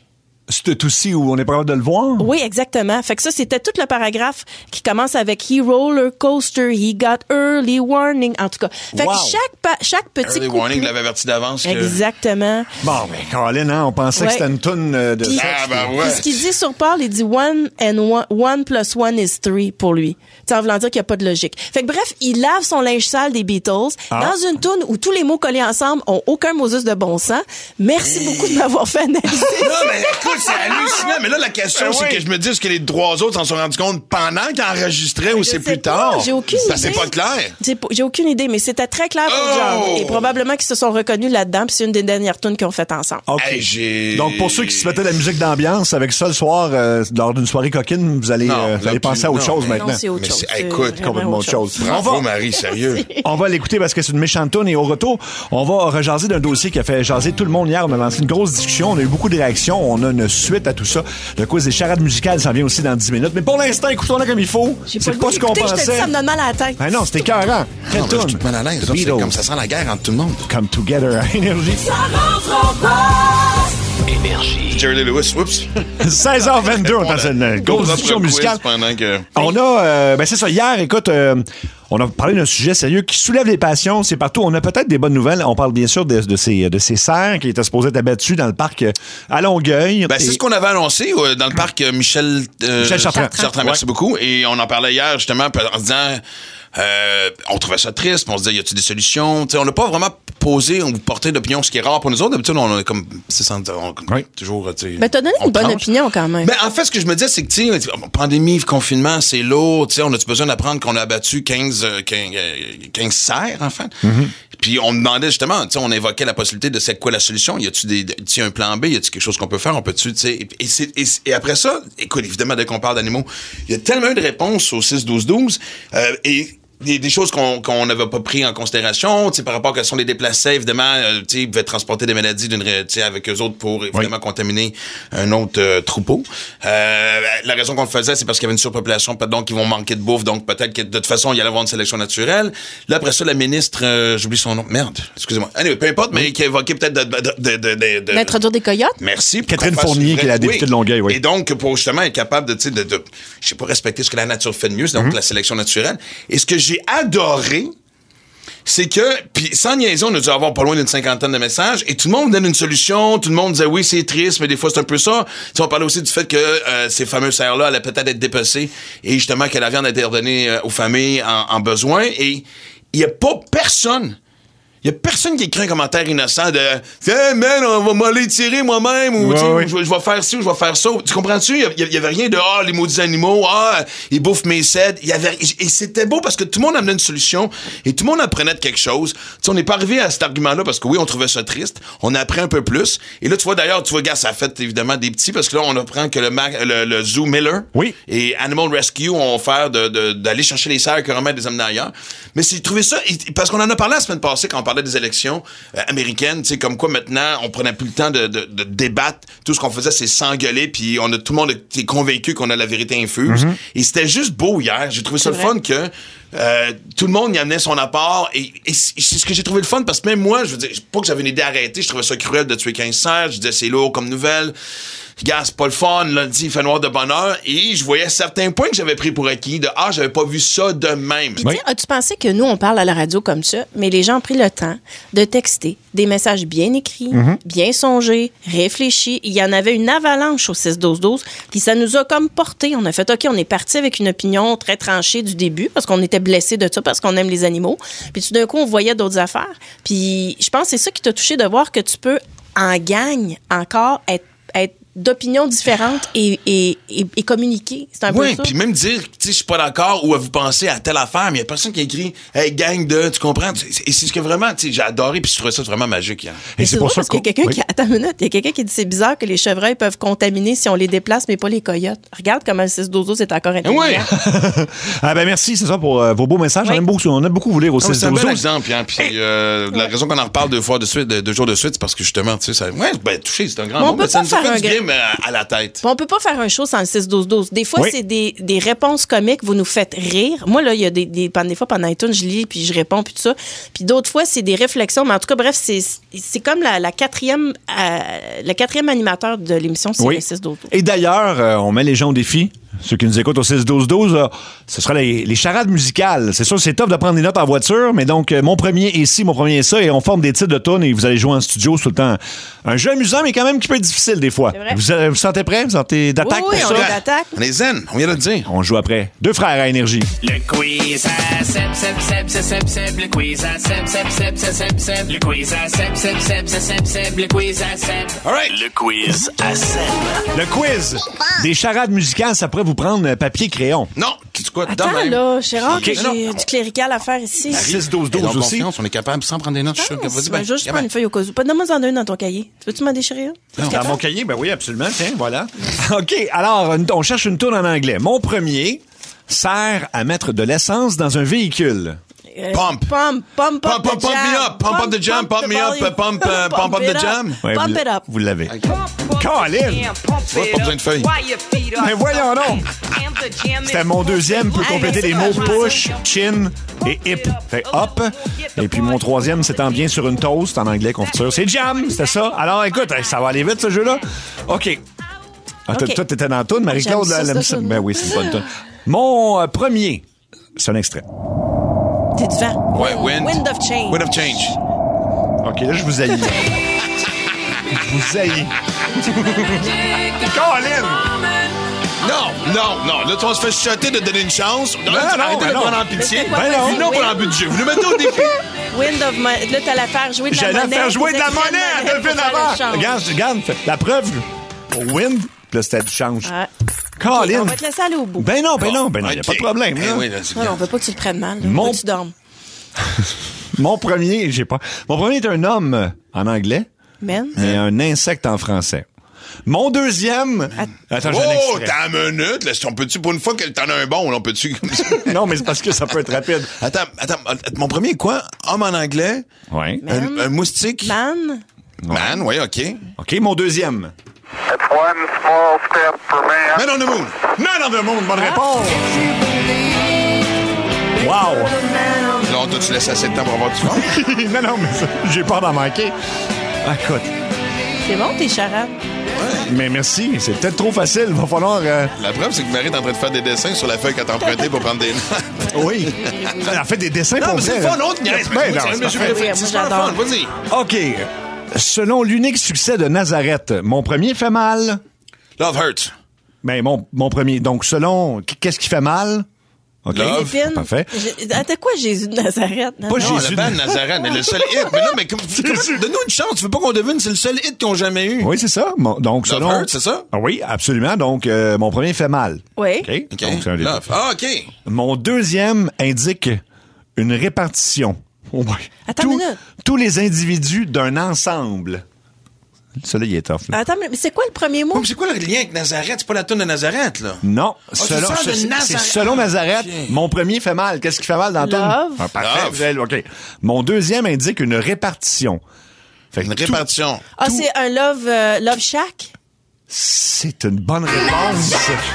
C'est aussi où on est pas capable de le voir? Oui, exactement. Fait que ça, c'était tout le paragraphe qui commence avec « He roller coaster, he got early warning ». En tout cas. Fait Wow. que chaque, pa- chaque petit Early couplet- warning, l'avait averti d'avance. Que... Exactement. Bon, ben, Colin, hein, on pensait Ouais. que c'était une toune euh, de Puis- sexe. Ah, ben Puis ouais. ce qu'il dit sur Paul, il dit one and one, one plus one is three pour lui. Tu sais, en voulant dire qu'il n'y a pas de logique. Fait que bref, il lave son linge sale des Beatles Ah. dans une toune où tous les mots collés ensemble ont aucun Moses de bon sens. Merci beaucoup de m'avoir fait analyser. Non, mais écoute, c'est hallucinant. Mais là, la question, Ben c'est oui. que je me dis, est-ce que les trois autres s'en sont rendus compte pendant qu'ils enregistraient ou Je c'est sais plus pas, tard? j'ai aucune Parce que idée. c'est pas clair. J'ai pas- J'ai aucune idée, mais c'était très clair pour Oh! John. Et probablement qu'ils se sont reconnus là-dedans, puis c'est une des dernières tunes qu'ils ont faites ensemble. OK. Hey, j'ai- Donc, pour ceux qui se mettaient de la musique d'ambiance, avec ça le soir, euh, lors d'une soirée coquine, vous allez, Non, euh, vous là, allez penser plus- à autre non, chose mais maintenant. Non, c'est autre Mais chose. c'est- C'est écoute, vraiment complètement autre chose. On Bravo, va- Marie, sérieux. On va l'écouter parce que c'est une méchante toune et au retour, on va rejaser d'un dossier qui a fait jaser tout le monde hier. On a lancé une grosse discussion, on a eu beaucoup de réactions, on a une suite à tout ça. Le quiz des charades musicales s'en vient aussi dans dix minutes. Mais pour l'instant, écoutons-la comme il faut. J'ai C'est le pas goût ce qu'on d'écouter, je te dis, pensait. ça me donne mal à la tête. Ben non, c'était écœurant. Non, Quelle mais je suis toune? tout mal à l'aise. The C'est Beatles. comme ça sent la guerre entre tout le monde. Come Together à Énergie. Ça rentre au poste. Énergie. Jerry Lee Lewis, oups. seize heures vingt-deux, on est dans une grosse discussion musicale. Pendant que... On a, euh, ben c'est ça, hier, écoute, euh, on a parlé d'un sujet sérieux qui soulève les passions, c'est partout. On a peut-être des bonnes nouvelles. On parle bien sûr de, de ces, de ces cerfs qui étaient supposés être abattus dans le parc euh, à Longueuil. Ben, c'est Et- ce qu'on avait annoncé euh, dans le parc euh, Michel, euh, Michel Chartrand. Chartrand, merci Ouais. beaucoup. Et on en parlait hier, justement, en se disant... Euh, on trouvait ça triste, puis on se disait, y a-t-il des solutions? T'sais, on n'a pas vraiment posé ou porté d'opinion, ce qui est rare pour nous autres. D'habitude, on a comme... C'est sans- on- Oui. toujours, tu sais, Ben, t'as donné on une bonne tranche. opinion quand même. Ben, en fait, ce que je me disais, c'est que, tu sais, pandémie, confinement, c'est lourd, tu sais, on a-tu besoin d'apprendre qu'on a abattu quinze, euh, quinze, euh, quinze cerfs, en fait? Puis on demandait justement, tu sais, on évoquait la possibilité de c'est quoi la solution? Y a-tu des, de- tu sais, un plan B? Y a-tu quelque chose qu'on peut faire? On peut-tu, tu sais, et, et, c'est- et, et après ça, écoute, évidemment, dès qu'on parle d'animaux, il y a tellement eu de réponses au six douze douze, euh, et des, des choses qu'on qu'on n'avait pas pris en considération, tu sais, par rapport à ce sont les déplacés, évidemment, euh, tu sais, ils pouvaient transporter des maladies d'une, ré- tu sais, avec eux autres pour évidemment contaminer un autre euh, troupeau. Euh, la raison qu'on le faisait, c'est parce qu'il y avait une surpopulation, donc ils vont manquer de bouffe, donc peut-être que de toute façon, il y allait avoir une sélection naturelle. Là, après ça, la ministre, euh, j'oublie son nom, merde, excusez-moi. Anyway, peu importe, mais qui a évoqué peut-être de... de, de, de, de, de- D'introduire des coyotes? Merci. pour Catherine qu'on fasse Fournier, une vraie- qui est la députée Oui. de Longueuil, oui. Et donc, pour justement être capable de, tu sais, de, de, je sais pas, respecter ce que la nature fait de mieux, c'est donc la sélection naturelle. Et ce que j'ai adoré, c'est que, puis sans niaiser, on a dû avoir pas loin d'une cinquantaine de messages, et tout le monde donne une solution, tout le monde disait oui, c'est triste, mais des fois c'est un peu ça. Tu sais, on parlait aussi du fait que euh, ces fameux cerfs-là allaient peut-être être dépecés, et justement que la viande a été redonnée euh, aux familles en, en besoin, et il y a pas personne. Il y a personne qui écrit un commentaire innocent de « Hey man, on va m'aller tirer moi-même » ou Ouais, tu sais, ouais. je, je vais faire ci ou je vais faire ça. Tu comprends-tu? Il y, y avait rien de « Ah, les maudits animaux, ah, ils bouffent mes cèdres. » Il y avait Et c'était beau parce que tout le monde amenait une solution et tout le monde apprenait de quelque chose. Tu sais, on n'est pas arrivé à cet argument-là parce que oui, on trouvait ça triste. On a appris un peu plus. Et là, tu vois, d'ailleurs, tu vois, gars, ça a fait évidemment des petits parce que là, on apprend que le, Mac- le, le Zoo Miller Oui. et Animal Rescue ont offert de, de, d'aller chercher les cerfs carrément des amener ailleurs. Mais c'est trouvé ça, et- parce qu'on en a parlé la semaine passée quand on parlait des élections euh, américaines, tu sais, comme quoi maintenant, on prenait plus le temps de, de, de débattre. Tout ce qu'on faisait, c'est s'engueuler, puis on a tout le monde était convaincu qu'on a la vérité infuse. Et c'était juste beau hier. J'ai trouvé ça le C'est vrai. fun que euh, tout le monde y amenait son apport. Et, et c'est c'est ce que j'ai trouvé le fun, parce que même moi, je veux dire, pas que j'avais une idée arrêtée, je trouvais ça cruel de tuer quinze cerfs. Je disais, c'est lourd comme nouvelle. Gars, c'est pas le fun, lundi, il fait noir de bonheur. Et je voyais certains points que j'avais pris pour acquis de ah, j'avais pas vu ça de même. Puis, tu sais, as-tu pensé que nous, on parle à la radio comme ça, mais les gens ont pris le temps de texter des messages bien écrits, bien songés, réfléchis. Il y en avait une avalanche au six douze douze, puis ça nous a comme porté. On a fait, OK, on est parti avec une opinion très tranchée du début, parce qu'on était blessés de ça, parce qu'on aime les animaux. Puis tout d'un coup, on voyait d'autres affaires. Puis je pense que c'est ça qui t'a touché de voir que tu peux, en gang, encore être, être d'opinions différentes et, et, et, et communiquer. C'est un peu Oui, ça. puis même dire, tu sais, je suis pas d'accord ou à vous pensez à telle affaire, mais il y a personne qui a écrit Hey, gang de, tu comprends? Et c'est ce que vraiment, tu sais, j'ai adoré, puis je trouvais ça vraiment magique hier. Et Mais c'est c'est pour drôle ça parce qu'il y a qu'on- quelqu'un oui. qui... Attends une minute. Il y a quelqu'un qui dit c'est bizarre que les chevreuils peuvent contaminer si on les déplace, mais pas les coyotes. Regarde comment le six douze douze est encore intelligent. Ouais. Ah ben merci, c'est ça pour euh, vos beaux messages. Oui. On aime beaucoup, on aime beaucoup vous lire au Ah oui, six c'est un douze bel douze. exemple, hein, puis euh, la raison qu'on en reparle deux fois de suite, de- deux jours de suite, c'est parce que justement, tu sais, ça, ouais, ben, touché, c'est un grand Mais on mot, peut mais ça pas nous a faire fait un du bien, grand- mais à, à la tête. Bon, on peut pas faire un show sans le six douze douze. Des fois, Oui. c'est des, des réponses comiques, vous nous faites rire. Moi, là, il y a des, des, des fois, pendant iTunes, je lis, puis je réponds, puis tout ça. Puis d'autres fois, c'est des réflexions. Mais en tout cas, bref, c'est, c'est comme la, la quatrième, euh, le quatrième animateur de l'émission, c'est Oui. le six douze douze. Et d'ailleurs, euh, on met les gens au défi. Ceux qui nous écoutent au six douze douze, euh, ce sera les, les charades musicales. C'est sûr, c'est top de prendre des notes en voiture, mais donc, euh, mon premier est ci, mon premier est ça, et on forme des titres de tunes et vous allez jouer en studio tout le temps. Un jeu amusant, mais quand même qui peut être difficile des fois. C'est vrai. Vous euh, vous sentez prêts? Vous sentez d'attaque Oui, oui, pour on ça? est d'attaque. On est zen, on vient de le dire. On joue après. Deux frères à Énergie. Le quiz à Seb, Seb, Seb, Seb, Seb, Seb, le quiz à Seb, Seb, Seb, Seb, Seb, Seb, le quiz à Seb, Seb, Seb, Seb, Seb, Seb, le quiz à Seb. All right. Le quiz à Seb. Le quiz. Des charades musicales, ça pourrait vous prendre euh, papier, crayon. Non, tu sais quoi? Attends, de même. là, c'est rare Ok. que j'ai du clérical à faire ici. six douze Et douze donc, aussi. confiance, on est capable sans prendre des notes. je suis sûr que- vas-y, Ben, ben, je vais juste gamin. prendre une feuille au cas où. Pas de moi en une dans ton cahier. Tu veux-tu m'en déchirer un? Dans mon cahier, ben oui, absolument. Tiens, voilà. OK, alors, une- on cherche une tourne en anglais. Mon premier sert à mettre de l'essence dans un véhicule. Euh, Pump. Pump, pump, Pump, pump, pump me up. Pump up the jam, pump me up, volume. pump, euh, pump up it the jam. Ouais, Pump vous, it up. Vous l'avez. Colin! Ouais, pas besoin de feuilles. Mais voyons donc! C'était mon deuxième, peut compléter les mots push, chin et hip. Fait hop. Et puis mon troisième, c'est en bien sur une toast, en anglais, confiture. C'est jam, c'était ça. Alors écoute, ça va aller vite ce jeu-là. OK. Ah, toi, OK. toi, t'étais dans la toune, Marie-Claude, J'aime ça, elle aime cette ça. toune. Ben oui, c'est une bonne toune. Mon euh, premier, c'est un extrait. T'es du vent. Ouais, wind. Wind of change. Wind of change. OK, là, je vous haïs. Je vous haïs. Colin! Non, non, non. Là, tu vas se faire chuchoter de donner une chance. Non, non, arrêtez ben de non. prendre en pitié. Mais c'est quoi, Ben vas-y, non. Non, Wind- pas dans le budget. Vous le mettez au défi. Wind of money. Là, t'allais faire jouer de la J'allais monnaie. faire jouer de la Des monnaie à extraits de Delphine monnaie pour avant. faire le Regarde, regarde, la preuve. Au wind, puis là, c'était du change. Ouais. Colin! On va te laisser aller au bout. Ben non, ben non, ben non, il n'y a Ok. pas de problème. Eh là. oui, là, c'est Non, bien. on veut pas que tu le prennes mal. là. Mon- Faut que tu dormes. Mon premier, j'ai pas. Mon premier est un homme euh, en anglais, Men. mais un insecte en français. Mon deuxième. Attends, j'ai un Oh, extrait. t'as une minute. Là, si on peut-tu, pour une fois que t'en as un bon, là, on peut-tu comme ça? Non, mais c'est parce que ça peut être rapide. Attends, attends. Mon premier est quoi? Homme en anglais. Ouais. Un, un moustique. Man. Man, oui, OK. OK, mon deuxième. One small step for man. Man on the moon. Man of the Moon, bonne réponse. Wow! Là, on doit-tu laisser assez de temps pour avoir du fun? non, non, mais ça, j'ai peur d'en manquer. Ah, écoute. C'est bon, tes charades. Mais merci, c'est peut-être trop facile. Va falloir. euh, La preuve, c'est que Marie est en train de faire des dessins sur la feuille qu'elle t'a empruntée pour prendre des notes. Oui. Elle a fait des dessins Non, pour mais c'est vrai, le fun, là. autre niaise. Ben, non, C'est un c'est monsieur parfait. réflexe. Oui, C'est moi, super le fun, j'adore. vas-y. OK. Selon l'unique succès de Nazareth, mon premier fait mal. Love hurts. Ben, mon, mon premier. Donc, selon. Qu'est-ce qui fait mal? OK. Love. Philippines. Parfait. J'ai- Attends, quoi, Jésus de Nazareth? Non, Pas non. Non, Jésus la bande de- Nazareth, mais le seul hit. Mais non, mais comme, comment- donne-nous une chance. Tu veux pas qu'on devine, c'est le seul hit qu'ils ont jamais eu. Oui, c'est ça. Mon- donc, Love selon. hurts, c'est ça? Ah oui, absolument. Donc, euh, mon premier fait mal. Oui. OK. OK. Donc, c'est un des deux. Love. Ah, OK. Mon deuxième indique une répartition. Oh boy. Attends Tous- une minute. Tous les individus d'un ensemble. Celui-là, il est tough. là. Attends, mais c'est quoi le premier mot? Oh, mais c'est quoi le lien avec Nazareth? C'est pas la toune de Nazareth, là? Non, c'est selon, ça, de c'est- c'est Nazareth. selon Nazareth, Ok. mon premier fait mal. Qu'est-ce qui fait mal dans la toune? Love. Ah, parfait. Love. Vous allez- OK. Mon deuxième indique une répartition. Fait que Une tout- répartition. Ah, tout- c'est un Love, euh, love Shack? C'est une bonne réponse.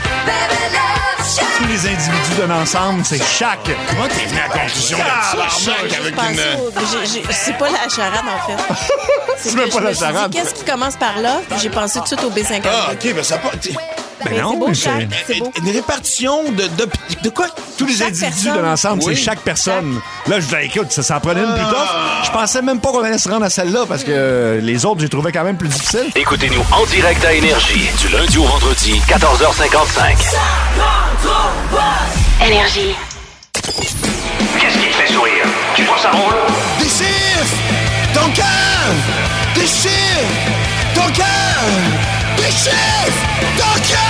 Tous les individus d'un ensemble, c'est chaque. Comment t'es venu à la conclusion de ça? Chaque avec Pense une... au- j'ai- j'ai- C'est pas la charade, en fait. C'est même que pas je la me suis dit, charade. Qu'est-ce qui commence par là? Puis j'ai pensé tout de suite au B cinquante-deux. Ah, OK, ben ça pas... t'sais, Ben Mais non, c'est beau, mais Shack. c'est- C'est beau. Une répartition de... De, de quoi? tous les Chaque individus personne. d'un ensemble, Oui. c'est chaque personne. Là, je disais, écoute, ça s'en prenait une plus tough. Je pensais même pas qu'on allait se rendre à celle-là parce que euh, les autres, j'ai trouvé quand même plus difficiles. Écoutez-nous en direct à Énergie du lundi au vendredi, quatorze heures cinquante-cinq. Énergie. Qu'est-ce qui te fait sourire? Tu trouves ça drôle? Des chiffres! Ton cœur! Des chiffres! Ton cœur! Des chiffres! Ton cœur!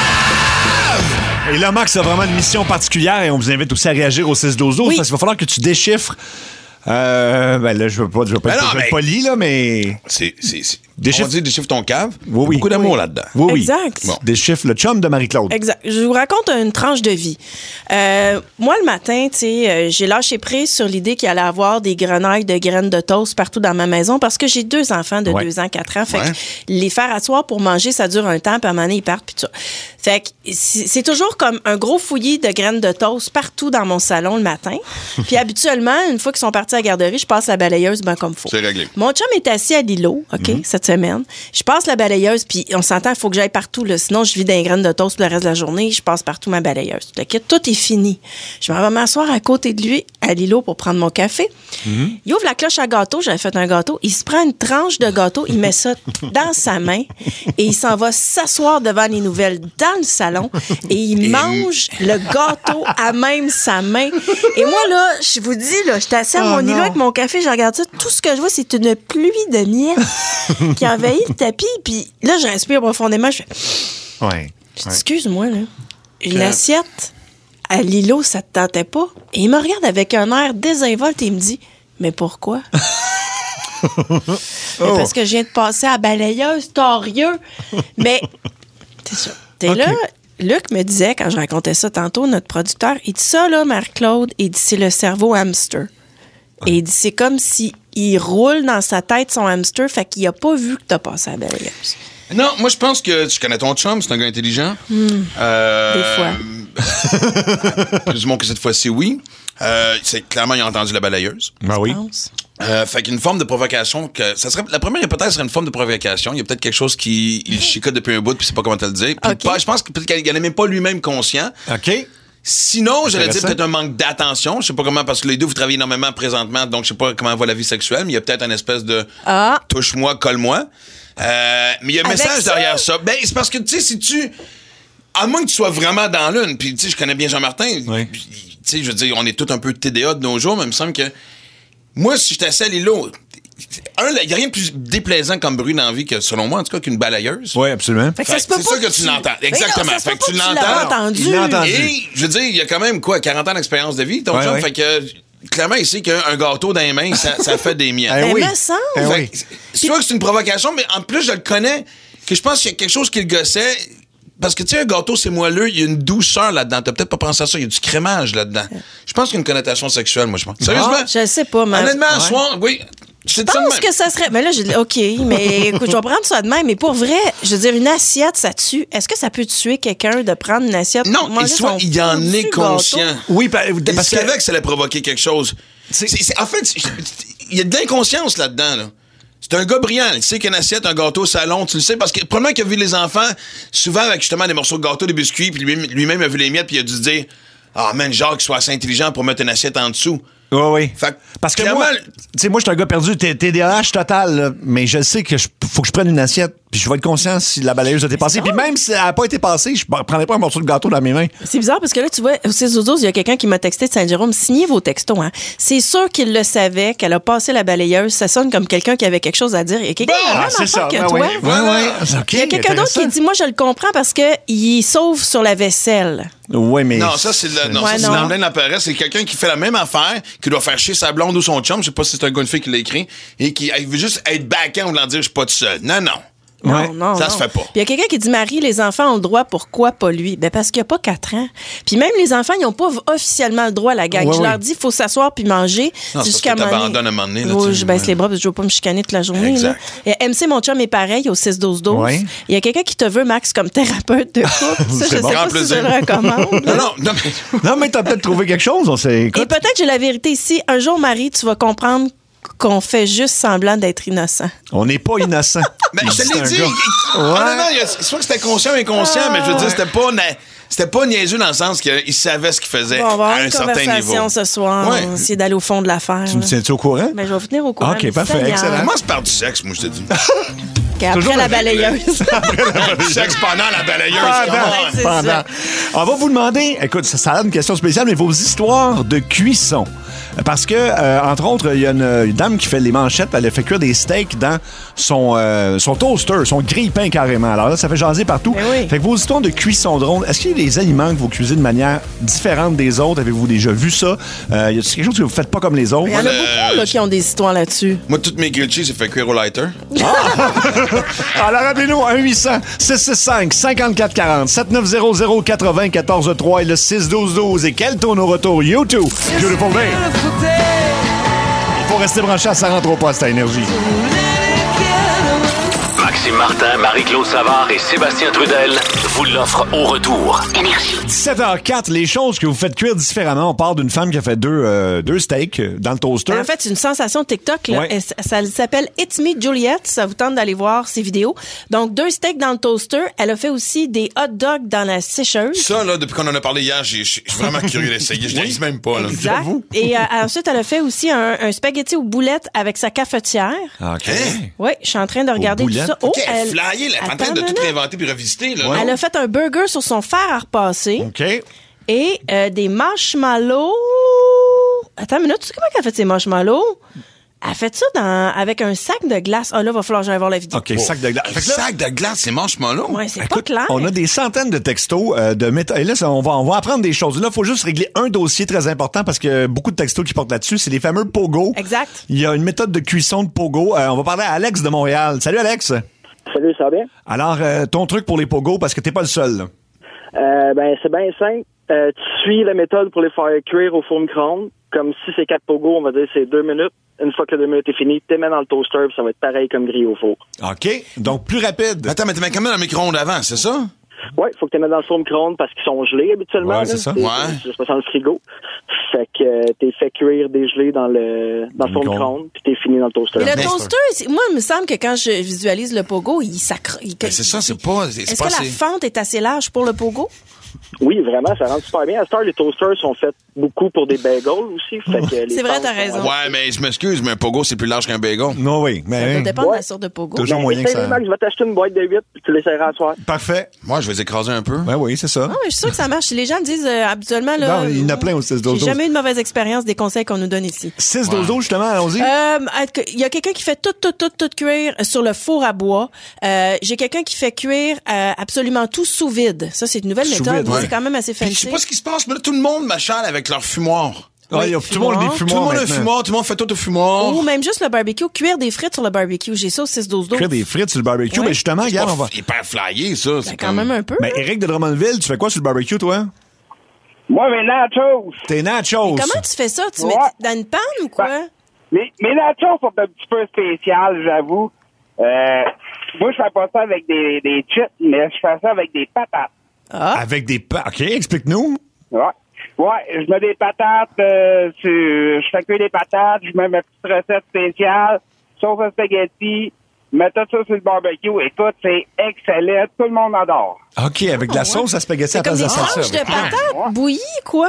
Et là, Max a vraiment une mission particulière et on vous invite aussi à réagir au six douze douze Oui. parce qu'il va falloir que tu déchiffres. Euh, ben là, je veux pas, je veux pas, Ben être- non, je veux être mais- poli, là, mais C'est... c'est, c'est... On dit déchiffre ton cave. Oui, oui. Beaucoup d'amour Oui. là-dedans. Oui, oui. Exact. Bon. Déchiffre le chum de Marie-Claude. Exact. Je vous raconte une tranche de vie. Euh, moi, le matin, tu sais, euh, j'ai lâché prise sur l'idée qu'il allait avoir des grenailles de graines de toast partout dans ma maison parce que j'ai deux enfants de Ouais. deux ans, quatre ans. Fait Ouais. que les faire asseoir pour manger, ça dure un temps, puis à un moment donné, ils partent, puis tout ça. Fait que c'est c'est toujours comme un gros fouillis de graines de toast partout dans mon salon le matin. Puis habituellement, une fois qu'ils sont partis à la garderie, je passe la balayeuse ben comme faut. C'est réglé. Mon chum est assis à l'îlot, OK, cette semaine. Je passe la balayeuse, puis on s'entend, il faut que j'aille partout. Là, sinon, je vis dans les graines de toast pour le reste de la journée. Je passe partout ma balayeuse. Fait que tout est fini. Je m'en vais m'asseoir à côté de lui, à l'îlot, pour prendre mon café. Il ouvre la cloche à gâteau. J'avais fait un gâteau. Il se prend une tranche de gâteau, il met ça dans sa main et il s'en va s'asseoir devant les nouvelles dans le salon et il mange le gâteau à même sa main. Et moi, là, je vous dis, là, j'étais assis à Oh mon non. îlot avec mon café, je regarde ça. Tout ce que je vois, c'est une pluie de miel qui envahit le tapis. Puis là, je respire profondément. Je fais, Ouais. je dis, excuse-moi, là. Une Que- assiette à l'îlot, ça te tentait pas? Et il me regarde avec un air désinvolte et il me dit, mais pourquoi? Mais parce que je viens de passer à la balayeuse, torieux. Mais, c'est ça. T'es Ok. là, Luc me disait, quand je racontais ça tantôt, notre producteur, il dit ça, là, Marc-Claude, il dit, c'est le cerveau hamster. Et il dit, c'est comme si il roule dans sa tête son hamster, fait qu'il a pas vu que t'as passé à la balayeuse. Non, moi, je pense que tu connais ton chum, c'est un gars intelligent. Euh, Des fois. Présumons que cette fois-ci, oui. Euh, c'est clairement, il a entendu la balayeuse. Ben oui. Je pense. Euh, fait qu'une forme de provocation, que ça serait, la première hypothèse serait une forme de provocation. Il y a peut-être quelque chose qui il chicote depuis un bout, puis c'est pas comment te le dire. Puis Ok. pas- je pense que peut-être qu'il n'en est même pas lui-même conscient. OK. Sinon, j'allais dire Intéressant. peut-être un manque d'attention. Je sais pas comment, parce que les deux, vous travaillez énormément présentement, donc je sais pas comment va la vie sexuelle, mais il y a peut-être une espèce de Ah. touche-moi, colle-moi. Euh, mais il y a un Avec message ça? derrière ça. Ben, c'est parce que, tu sais, si tu. À moins que tu sois vraiment dans l'une, puis tu sais, je connais bien Jean-Martin. Oui. puis, Tu sais, je veux dire, on est tous un peu T D A de nos jours, mais il me semble que. Moi, si j'étais assis à l'îlot, un, il n'y a rien de plus déplaisant comme bruit dans la vie que, selon moi, en tout cas, qu'une balayeuse. Oui, absolument. Fait que Fait ça se que peut c'est pas sûr que tu l'entends. Mais Exactement. non, ça se Fait peut que tu pas l'entends. l'as pas entendu. Il l'a entendu. Et, je veux dire, il y a quand même, quoi, quarante ans d'expérience de vie, ton Ouais, chum? ouais. Fait que, clairement, il sait qu'un gâteau dans les mains, ça, ça fait des miettes. Eh Ben, oui. me semble. Eh Fait oui. que, c'est sûr que c'est une provocation, mais en plus, je le connais, que je pense qu'il y a quelque chose qui le gossait. Parce que, tu sais, un gâteau, c'est moelleux, il y a une douceur là-dedans. T'as peut-être pas pensé à ça, il y a du crémage là-dedans. Je pense qu'il y a une connotation sexuelle, moi, je pense. Sérieusement? Ah, je sais pas, mais. Honnêtement, à Ouais. soir, oui. Je pense que ça serait. Mais là, j'ai dit, OK, mais écoute, je vais prendre ça de même. Mais pour vrai, je veux dire, une assiette, ça tue. Est-ce que ça peut tuer quelqu'un de prendre une assiette? Non, manger et soit son il en foutu est gâteau? conscient. Oui, pa- Il parce que... savait que ça allait provoquer quelque chose. C'est- c'est- en fait, c'est- il y a de l'inconscience là-dedans, là. C'est un gars brillant. Il sait qu'une assiette, un gâteau au salon, tu le sais, parce que probablement qu'il a vu les enfants, souvent avec justement des morceaux de gâteau, des biscuits, puis lui- lui-même a vu les miettes, puis il a dû se dire, ah, man, Jacques, sois assez intelligent pour mettre une assiette en dessous. Oui, oui. Fait que, Parce que clairement, moi, tu sais, moi, je suis un gars perdu, T D A H total, là, mais je sais que je- faut que je prenne une assiette, puis je vais être conscient si la balayeuse a été passée. Puis même si elle n'a pas été passée, je ne prendrai pas un morceau de gâteau dans mes mains. C'est bizarre parce que là, tu vois, au six douze douze, il y a quelqu'un qui m'a texté de Saint-Jérôme. Signez vos textos, hein. C'est sûr qu'il le savait, qu'elle a passé la balayeuse. Ça sonne comme quelqu'un qui avait quelque chose à dire. Il y a quelqu'un qui a la Ah, même c'est ça. affaire que Ben toi. oui. Ouais, ouais. OK, Il y a quelqu'un d'autre qui intéressant. dit, moi, je le comprends parce qu'il sauve sur la vaisselle. Oui, mais. Non, ça, c'est le, non, Ouais, ça, c'est non. l'emblème de la paresse. C'est quelqu'un qui fait la même affaire, qui doit faire chier sa blonde ou son chum. Je sais pas si c'est un gars ou une fille qui l'a écrit. Et qui il veut juste être backend en voulant dire, je suis pas tout seul. Non, non. Non, Ouais. non, Ça non. se fait pas. Puis il y a quelqu'un qui dit, Marie, les enfants ont le droit, pourquoi pas lui? Ben parce qu'il n'y a pas quatre ans. Puis même les enfants, ils n'ont pas officiellement le droit à la gang. Ouais, je ouais. leur dis, il faut s'asseoir puis manger. Non, c'est parce jusqu'à que un moment donné. t'abandonnes à un moment donné, là, Oui, tu sais, je baisse ouais. les bras parce que je ne veux pas me chicaner toute la journée. Exact. Là. Et M C, mon chum, est pareil au six douze douze. Ouais. Il y a quelqu'un qui te veut, Max, comme thérapeute de couple. Ça, C'est je bon. sais Grand pas si plaisir. je le recommande. Non, non, non, mais- Non, mais t'as peut-être trouvé quelque chose, on sait. Et Écoute. peut-être j'ai la vérité ici. Un jour, Marie, tu vas comprendre qu'on fait juste semblant d'être innocent. On n'est pas innocent. Mais je te C'est l'ai un dit. gars. il- Honnêtement, il y a- c'est sûr que c'était conscient ou inconscient, mais je veux dire, c'était pas, na- c'était pas niaiseux dans le sens qu'il savait ce qu'il faisait Bon, on va à avoir un une certain conversation niveau. ce soir. Ouais. On va essayer d'aller au fond de l'affaire. Tu me là. tiens-tu au courant? Ben, je vais vous tenir au courant. OK, mais parfait, Seigneur. excellent. Commence par du sexe, moi, je te dis. Après Toujours la avec- balayeuse. Du sexe pendant la balayeuse. Pendant, come on. c'est pendant. ça. On va vous demander, écoute, ça, ça a une question spéciale, mais vos histoires de cuisson. Parce que, euh, entre autres, il y a une, une dame qui fait les manchettes, elle a fait cuire des steaks dans son, euh, son toaster, son grille-pain carrément. Alors là, ça fait jaser partout. Ben oui. Fait que vos histoires de cuisson drôle, est-ce qu'il y a des aliments que vous cuisinez de manière différente des autres? Avez-vous déjà vu ça? Euh, y a quelque chose que vous faites pas comme les autres? Il y en a Le- beaucoup là, qui ont des histoires là-dessus. Moi, toutes mes grilled cheese, c'est fait cuire au lighter. Alors, rappelez-nous, un huit cents six six cinq cinq quatre quatre zéro, sept neuf zéro zéro quatre-vingts quatorze trois et le six douze douze. Et quel tourne au retour? YouTube, Beautiful Day. Il faut rester branché à ça rentre au poste à Énergie. Maxime Martin, Marie-Claude Savard et Sébastien Trudel vous l'offrent au retour. Énergie. dix-sept heures quatre, les choses que vous faites cuire différemment. On part d'une femme qui a fait deux, euh, deux steaks dans le toaster. En fait, c'est une sensation TikTok. Là. Ouais. Elle- ça s'appelle It's Me Juliette. Ça vous tente d'aller voir ses vidéos. Donc, deux steaks dans le toaster. Elle a fait aussi des hot dogs dans la sécheuse. Ça, là, depuis qu'on en a parlé hier, j'ai- je suis vraiment curieux d'essayer. Je n'hésite même pas, là. Exact. Et euh, ensuite, elle a fait aussi un, un spaghetti aux boulettes avec sa cafetière. OK. Hein? Oui, je suis en train de regarder tout boulettes? ça. OK, Oh, elle est flyée, là. Elle est en train Attends de une tout minute. réinventer puis revisiter, là. Elle a fait un burger sur son fer à repasser OK. et euh, des marshmallows. Attends une minute, tu sais comment elle a fait ses marshmallows? Elle a fait ça dans, avec un sac de glace. Ah là, va falloir que j'aille voir la vidéo. OK, sac de glace. Un Fait que là, sac de glace, c'est marshmallow. Ouais, c'est pas écoute, clair. on a des centaines de textos euh, de méthodes. Et là, ça, on, va, on va apprendre des choses. Là, il faut juste régler un dossier très important parce que beaucoup de textos qui portent là-dessus, c'est les fameux pogo. Exact. Il y a une méthode de cuisson de pogo. Euh, on va parler à Alex de Montréal. Salut, Alex. Salut, ça va bien? Alors, euh, ton truc pour les pogos, parce que t'es pas le seul. là. Euh, ben, c'est bien simple. Euh, tu suis la méthode pour les faire cuire au four micro-ondes. Comme si c'est quatre pogos, on va dire c'est deux minutes. Une fois que les deux minutes est fini, tu les mets dans le toaster, puis ça va être pareil comme grillé au four. OK. Donc, plus rapide. Attends, mais tu mets quand même dans le micro-ondes avant, c'est ça? Ouais, faut que tu les mettes dans le four micro-ondes parce qu'ils sont gelés habituellement. Ouais, c'est là. ça. C'est- Ouais. C'est c'est dans le frigo. Fait que euh, t'es fait cuire dégelé dans le dans le four micro-ondes. micro-ondes, puis t'es fini dans le toaster. Mais le Mais- toaster, c'est- moi, il me semble que quand je visualise le pogo, il sacre. il- Ben, c'est ça, c'est pas. C'est Est-ce pas que la assez. fente est assez large pour le pogo? Oui, vraiment, ça rentre super bien. À cette heure, les toasters sont faits beaucoup pour des bagels aussi. Fait que les C'est vrai, fentes t'as sont- raison. Ouais, mais je m'excuse, mais un pogo, c'est plus large qu'un bagel. Non, oui. Ça Mais, doit dépendre Ouais. de la sorte de pogo. Toujours Ben, moyen que essaye, ça. Max, je vais t'acheter une boîte de huit, puis tu l'essayeras à soir. Parfait. Moi, je vais les écraser un peu. Ben oui, c'est ça. Non, mais je suis sûre que ça marche. Les gens me disent euh, habituellement, là. Non, il y en a plein au six douze douze. J'ai jamais eu de mauvaise expérience des conseils qu'on nous donne ici. six douze douze, justement, allons-y. Euh, Il y a quelqu'un qui fait tout, tout, tout, tout cuire sur le four à bois. Euh, J'ai quelqu'un qui fait cuire euh, absolument tout sous vide. Ça, c'est une nouvelle Sous méthode. vide, mais ouais. C'est quand même assez Puis, je facile. sais pas ce qui se passe, mais là, tout le monde m'achale avec leur fumoir. Ah, il y a- tout le monde a des fumoir. Tout le fumoirs monde a un maintenant. fumoir, tout le monde fait tout au fumoir. Ou même juste le barbecue. Cuire des frites sur le barbecue. J'ai ça au six douze douze. Cuire des frites sur le barbecue. Ouais. Ben justement, C'est regarde, pas on va... f- hyper flyé, ça. Ben, C'est quand comme- même un peu. Ben, Eric de Drummondville, tu fais quoi sur le barbecue, toi? Moi, mes nachos. Tes nachos. Comment tu fais ça? Tu Ouais. mets dans une panne ou quoi? Mes, mes nachos sont un petit peu spéciales, j'avoue. Euh, moi, je fais pas ça avec des, des chips, mais je fais ça avec des patates. Ah. Avec des... pa- OK, explique-nous. Ouais. Ouais, je mets des patates, euh, sur- je fais cuire des patates, je mets ma petite recette spéciale, sauce à spaghetti, je mets tout ça sur le barbecue. Écoute, c'est excellent, tout le monde adore. OK, avec de la sauce à spaghetti à C'est comme place de des la salsa. tranches de patates bouillies, quoi?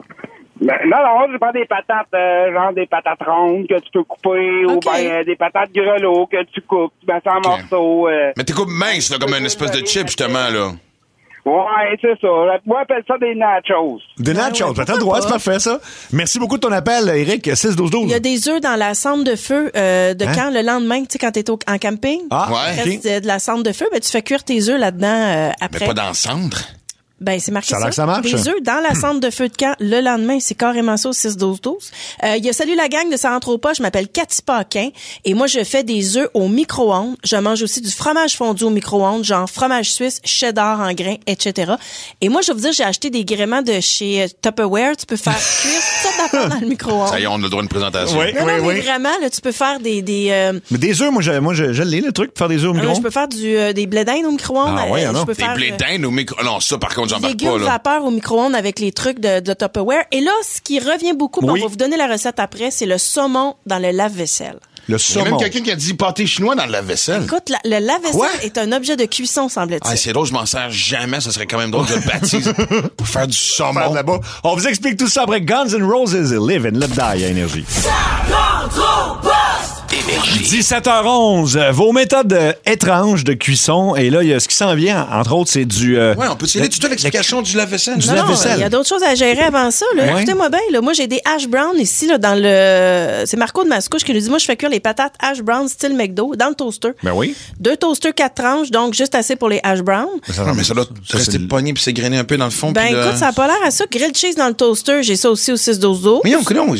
Ben, non, non, je prends des patates, euh, genre des patates rondes que tu peux couper, ou Ok. ben euh, des patates grelots que tu coupes, tu mets ça en morceaux. euh. Mais t'es coupes mince, là, comme une espèce de chip, justement, là. Ouais, c'est ça. Moi, appelle ça des nachos. Des nachos. ouais, Ben, t'as le droit, c'est pourquoi parfait, ça. Merci beaucoup de ton appel, Eric, six douze douze. Il y a des œufs dans la cendre de feu euh, de Hein? camp le lendemain, tu sais, quand t'es au- en camping. Ah, Ouais. Il OK. reste euh, de la cendre de feu, ben, tu fais cuire tes œufs là-dedans euh, Mais après. pas dans le centre. Ben, c'est marqué Ça a ça. l'air que ça marche. Des œufs dans la cendre de feu de camp le lendemain. C'est carrément ça au six douze douze. Euh, il y a Salut la gang de Ça rentre au pas. Je m'appelle Cathy Paquin et moi, je fais des œufs au micro-ondes. Je mange aussi du fromage fondu au micro-ondes, genre fromage suisse, cheddar en grains, et cetera. Et moi, je vais vous dire, j'ai acheté des gréments de chez euh, Tupperware. Tu peux faire cuire toutes sortes d'affaires dans le micro-ondes. Ça y est, on a le droit à une présentation. Oui, Non, oui, non, mais oui. vraiment, là, tu peux faire des... des euh, Mais des œufs, moi, je, moi, je, je l'ai, le truc, pour faire des œufs au euh, micro. je peux faire du, euh, des blé d'Inde au micro-ondes. Ah ouais, Euh, non. je peux Des faire, blés euh, d'Inde au micro... Non, ça, par contre, des j'embarque légumes pas, là. vapeur au micro-ondes avec les trucs de, de Tupperware. Et là, ce qui revient beaucoup, puis Oui. on va vous donner la recette après, c'est le saumon dans le lave-vaisselle. Le Il y a saumon. même quelqu'un qui a dit pâté chinois dans le lave-vaisselle. Écoute, la- le lave-vaisselle Quoi? est un objet de cuisson, semble-t-il. Ah, c'est drôle, je m'en sers jamais. Ça serait quand même drôle que je le baptise pour faire du Faire saumon. de là-bas. On vous explique tout ça après Guns N' Roses et Live and Let Die à Énergie. Énergie. dix-sept heures onze, euh, vos méthodes euh, étranges de cuisson. Et là, il y a ce qui s'en vient, entre autres, c'est du... euh, Ouais, on peut tirer toute l'explication du lave-vaisselle. Du Non, non, lave-vaisselle. il y a d'autres choses à gérer avant ça. Là. Ouais. Écoutez-moi bien, là, moi j'ai des hash browns ici là, dans le... C'est Marco de Mascouche qui nous dit, moi je fais cuire les patates hash brown style McDo dans le toaster. Ben oui. Deux toasters, quatre tranches, donc juste assez pour les hash browns. Non, mais ça doit ça, rester c'est- pogné puis s'égrener un peu dans le fond. Ben puis là- écoute, ça a pas l'air à ça. Grilled cheese dans le toaster, j'ai ça aussi au six douze douze. Mais non, non, j'ai-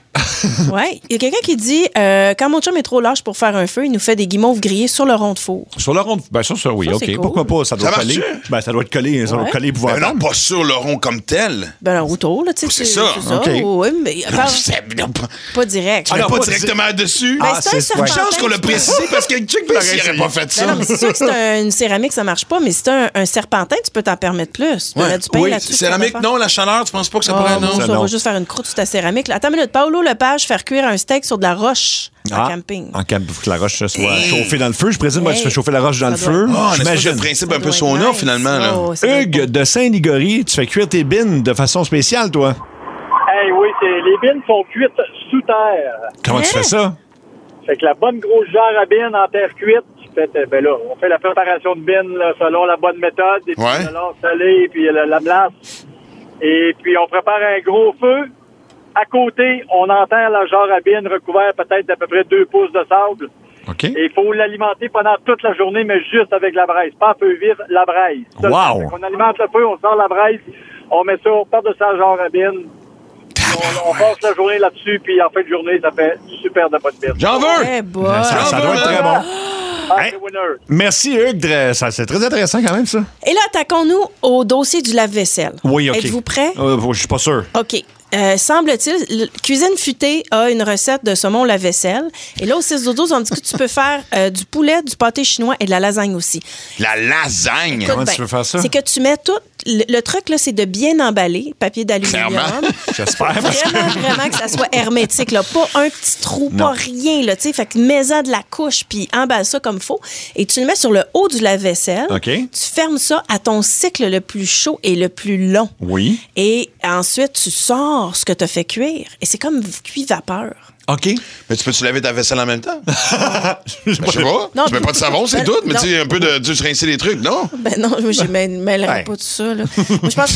Oui. Il y a quelqu'un qui dit euh, quand mon chum est trop lâche pour faire un feu, il nous fait des guimauves grillés sur le rond de four. Sur le rond de... Ben ça, ça, oui, Ça, OK. c'est cool. Pourquoi pas? Ça doit Ça coller. marche-tu? Ben, ça doit être collé. Ça doit Ouais. être collé Ben épouvantable. non, pas sur le rond comme tel. Ben là, autour, là, tu sais. C'est ça. OK. Oui, mais pas, C'est non, pas, pas direct. tu mets non, pas pas directement dessus. Ben, Ah, c'est un c'est- Une ouais. serpentin. chance qu'on l'a précisé parce que check bien s'il n'aurait pas fait ça. Ben non, mais c'est sûr que c'est un- une céramique, ça marche pas, mais si t'as un, un serpentin, tu peux t'en permettre plus. Tu peux Ouais. mettre du pain Oui, là-dessus. céramique, non, la chaleur, tu penses pas que ça Ah, pourrait, bon, non? ça, non. on va juste faire une croûte sur ta céramique. Là. Attends une minute. Paolo Lepage, faire cuire un steak sur de la roche en Ah, camping. En camping, il faut que la roche soit Hey. chauffée dans le feu. Je présume que Hey. tu fais chauffer la roche dans Ça le doit feu. être- Ah, un espèce de J'imagine. principe Ça un peu doit être sauna, nice. finalement. Là. Oh, ça doit être Hugues de Saint-Ligory, tu fais cuire tes bines de façon spéciale, toi. Hey, oui, c'est, les bines sont cuites sous terre. Comment tu fais ça? Fait que la bonne grosse jarre à bines en terre cuite, fait, euh, ben là, on fait la préparation de bines là, selon la bonne méthode, et puis Ouais. le lard salé, puis la, la glace. Et puis on prépare un gros feu. À côté, on enterre la jarre à bines recouverte peut-être d'à peu près deux pouces de sable. OK. Et il faut l'alimenter pendant toute la journée, mais juste avec la braise. Pas en feu vif, la braise. Wow! On alimente le feu, on sort la braise, on met ça par-dessus la jarre à bines. On, on passe la journée là-dessus, puis en fin de journée, ça fait super de bonne bine. J'en veux! Eh boy. Ça, ça doit être très bon. Ah, Hey. c'est winner. Merci, Hugues. Très- ça, c'est très intéressant quand même, ça. Et là, attaquons-nous au dossier du lave-vaisselle. Oui, OK. Êtes-vous prêts? Euh, je suis pas sûr. OK. Euh, semble-t-il, le- Cuisine Futée a une recette de saumon lave-vaisselle. Et là, au six douze, on dit que tu peux faire euh, du poulet, du pâté chinois et de la lasagne aussi. La lasagne! Écoute Comment tu bien, veux faire ça? C'est que tu mets tout. Le, le truc, là, c'est de bien emballer, papier d'aluminium. Clairement. J'espère. parce que- Vraiment, vraiment que ça soit hermétique, là. Pas un petit trou, pas rien, là, tu sais. Fait que mets-en de la couche, puis emballe ça comme faut. Et tu le mets sur le haut du lave-vaisselle. OK. Tu fermes ça à ton cycle le plus chaud et le plus long. Oui. Et ensuite, tu sors ce que tu as fait cuire. Et c'est comme cuit vapeur. OK. Mais tu peux-tu laver ta vaisselle en même temps? Ben, je sais pas. Non, tu mets pas de savon, c'est ben, tout. Mais non. tu sais, un peu de. Tu sais, rincer les trucs, non? Ben non, moi, je ne mêlerai Ouais. pas tout ça, là. Moi, je pense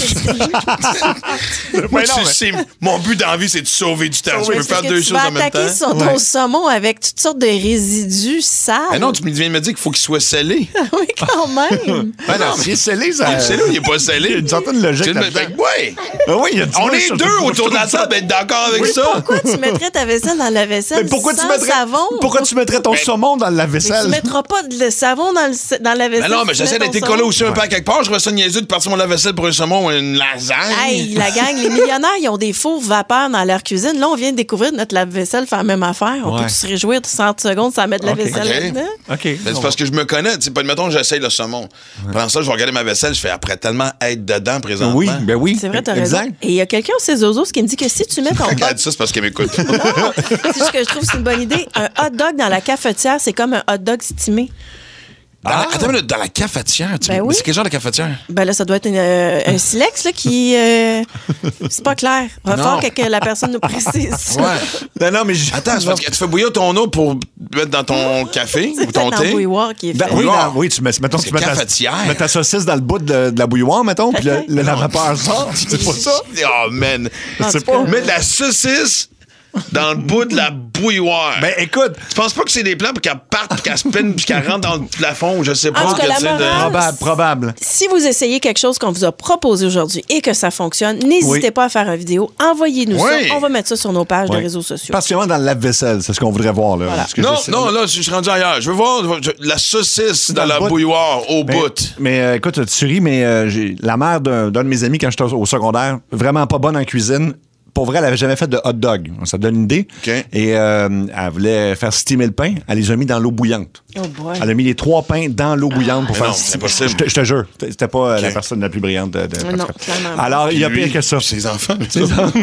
que Moi, Mais non, tu mais- sais, mon but dans la vie, c'est de sauver du temps. Tu peux c'est faire que deux tu choses vas en même temps. attaquer sur ton Ouais. saumon avec toutes sortes de résidus sales. Mais non, tu me viens de me dire qu'il faut qu'il soit scellé. Oui, quand même. Ben non, si c'est scellé, ça. Il est scellé ou il est pas scellé? Il y a une certaine logique Tu me- là-dedans. fait que, ouais. Ah oui, il y a du On monde est sur- deux autour de la table d'être d'accord avec ça. Pourquoi tu mettrais ta vaisselle dans la vaisselle Mais pourquoi tu sans mettrais, savon? pourquoi tu mettrais ton Ben, saumon dans la Mais vaisselle? tu mettras pas de savon dans, le, dans la vaisselle. Mais non, mais tu j'essaie mets ton d'être écolo saumon. aussi un peu à quelque part. Je vois ça niaiseux de partir mon lave-vaisselle pour un saumon ou une lasagne. Hey, la gang, les millionnaires, ils ont des fours vapeur dans leur cuisine. Là, on vient de découvrir notre lave-vaisselle faire la même affaire. On Ouais. peut se réjouir de trente secondes sans mettre de la Ok. vaisselle Ok. là-dedans. OK. Ben, c'est parce que je me connais. Tu sais, pas admettons, j'essaye le saumon. Pendant ça, je vais regarder ma vaisselle. Je fais après tellement être dedans présentement. Oui, ben oui. C'est vrai, t'as Exact. raison. Et il y a quelqu'un au Césosos qui me dit que si tu mets ton Quand elle hot... dit ça, c'est parce qu'elle m'écoute. C'est juste que je trouve que c'est une bonne idée. Un hot dog dans la cafetière, c'est comme un hot dog stimé. Dans la- attends une minute, dans la cafetière. Tu Ben mais oui. c'est quel genre de cafetière? Ben là, ça doit être une, euh, un silex là, qui... euh, c'est pas clair. Il va Non. falloir que, que la personne nous précise. Ouais. Ben non, mais j- Attends, c'est parce que tu fais bouillir ton eau pour mettre dans ton café C'est ou ton peut-être dans le thé. bouilloire qui est Ben fait. oui, Bouilloire. dans- oui, tu mets, mettons, C'est tu mets ta, cafetière. tu mets ta saucisse dans le bout de, de la bouilloire, mettons, puis le- le- la vapeur sort. C'est pas ça? Oh, man. En C'est tout cas, pas- Mettre de la saucisse dans le bout de la bouilloire. Ben écoute, Tu penses pas que c'est des plans pour qu'elle parte, puis qu'elle spinne, puis qu'elle rentre dans le plafond, ou je sais pas. En tout cas, que, la tu sais, de- morale, probable, probable. Si vous essayez quelque chose qu'on vous a proposé aujourd'hui et que ça fonctionne, n'hésitez Oui. pas à faire une vidéo. Envoyez-nous Oui. ça. On va mettre ça sur nos pages Ouais. de réseaux sociaux. Particulièrement dans le lave-vaisselle, c'est ce qu'on voudrait voir. Là. Voilà. Parce que Non, je sais- non, là, je suis rendu ailleurs. Je veux voir je- la saucisse dans, Dans le la bout. bouilloire, au Mais, bout. mais euh, écoute, tu ris, mais euh, j'ai la mère d'un, d'un de mes amis quand j'étais au, au secondaire, vraiment pas bonne en cuisine. Pour vrai, elle avait jamais fait de hot dog. Ça te donne une idée. OK. Et euh, elle voulait faire steamer le pain. Elle les a mis dans l'eau bouillante. Oh boy. Elle a mis les trois pains dans l'eau bouillante pour Mais faire non, c'est steamer. impossible. Je te, je te jure, c'était pas euh, la OK. personne la plus brillante de. de- Non, en tout cas. clairement pas. Alors, il y a Lui, pire que ça. Ses enfants. Je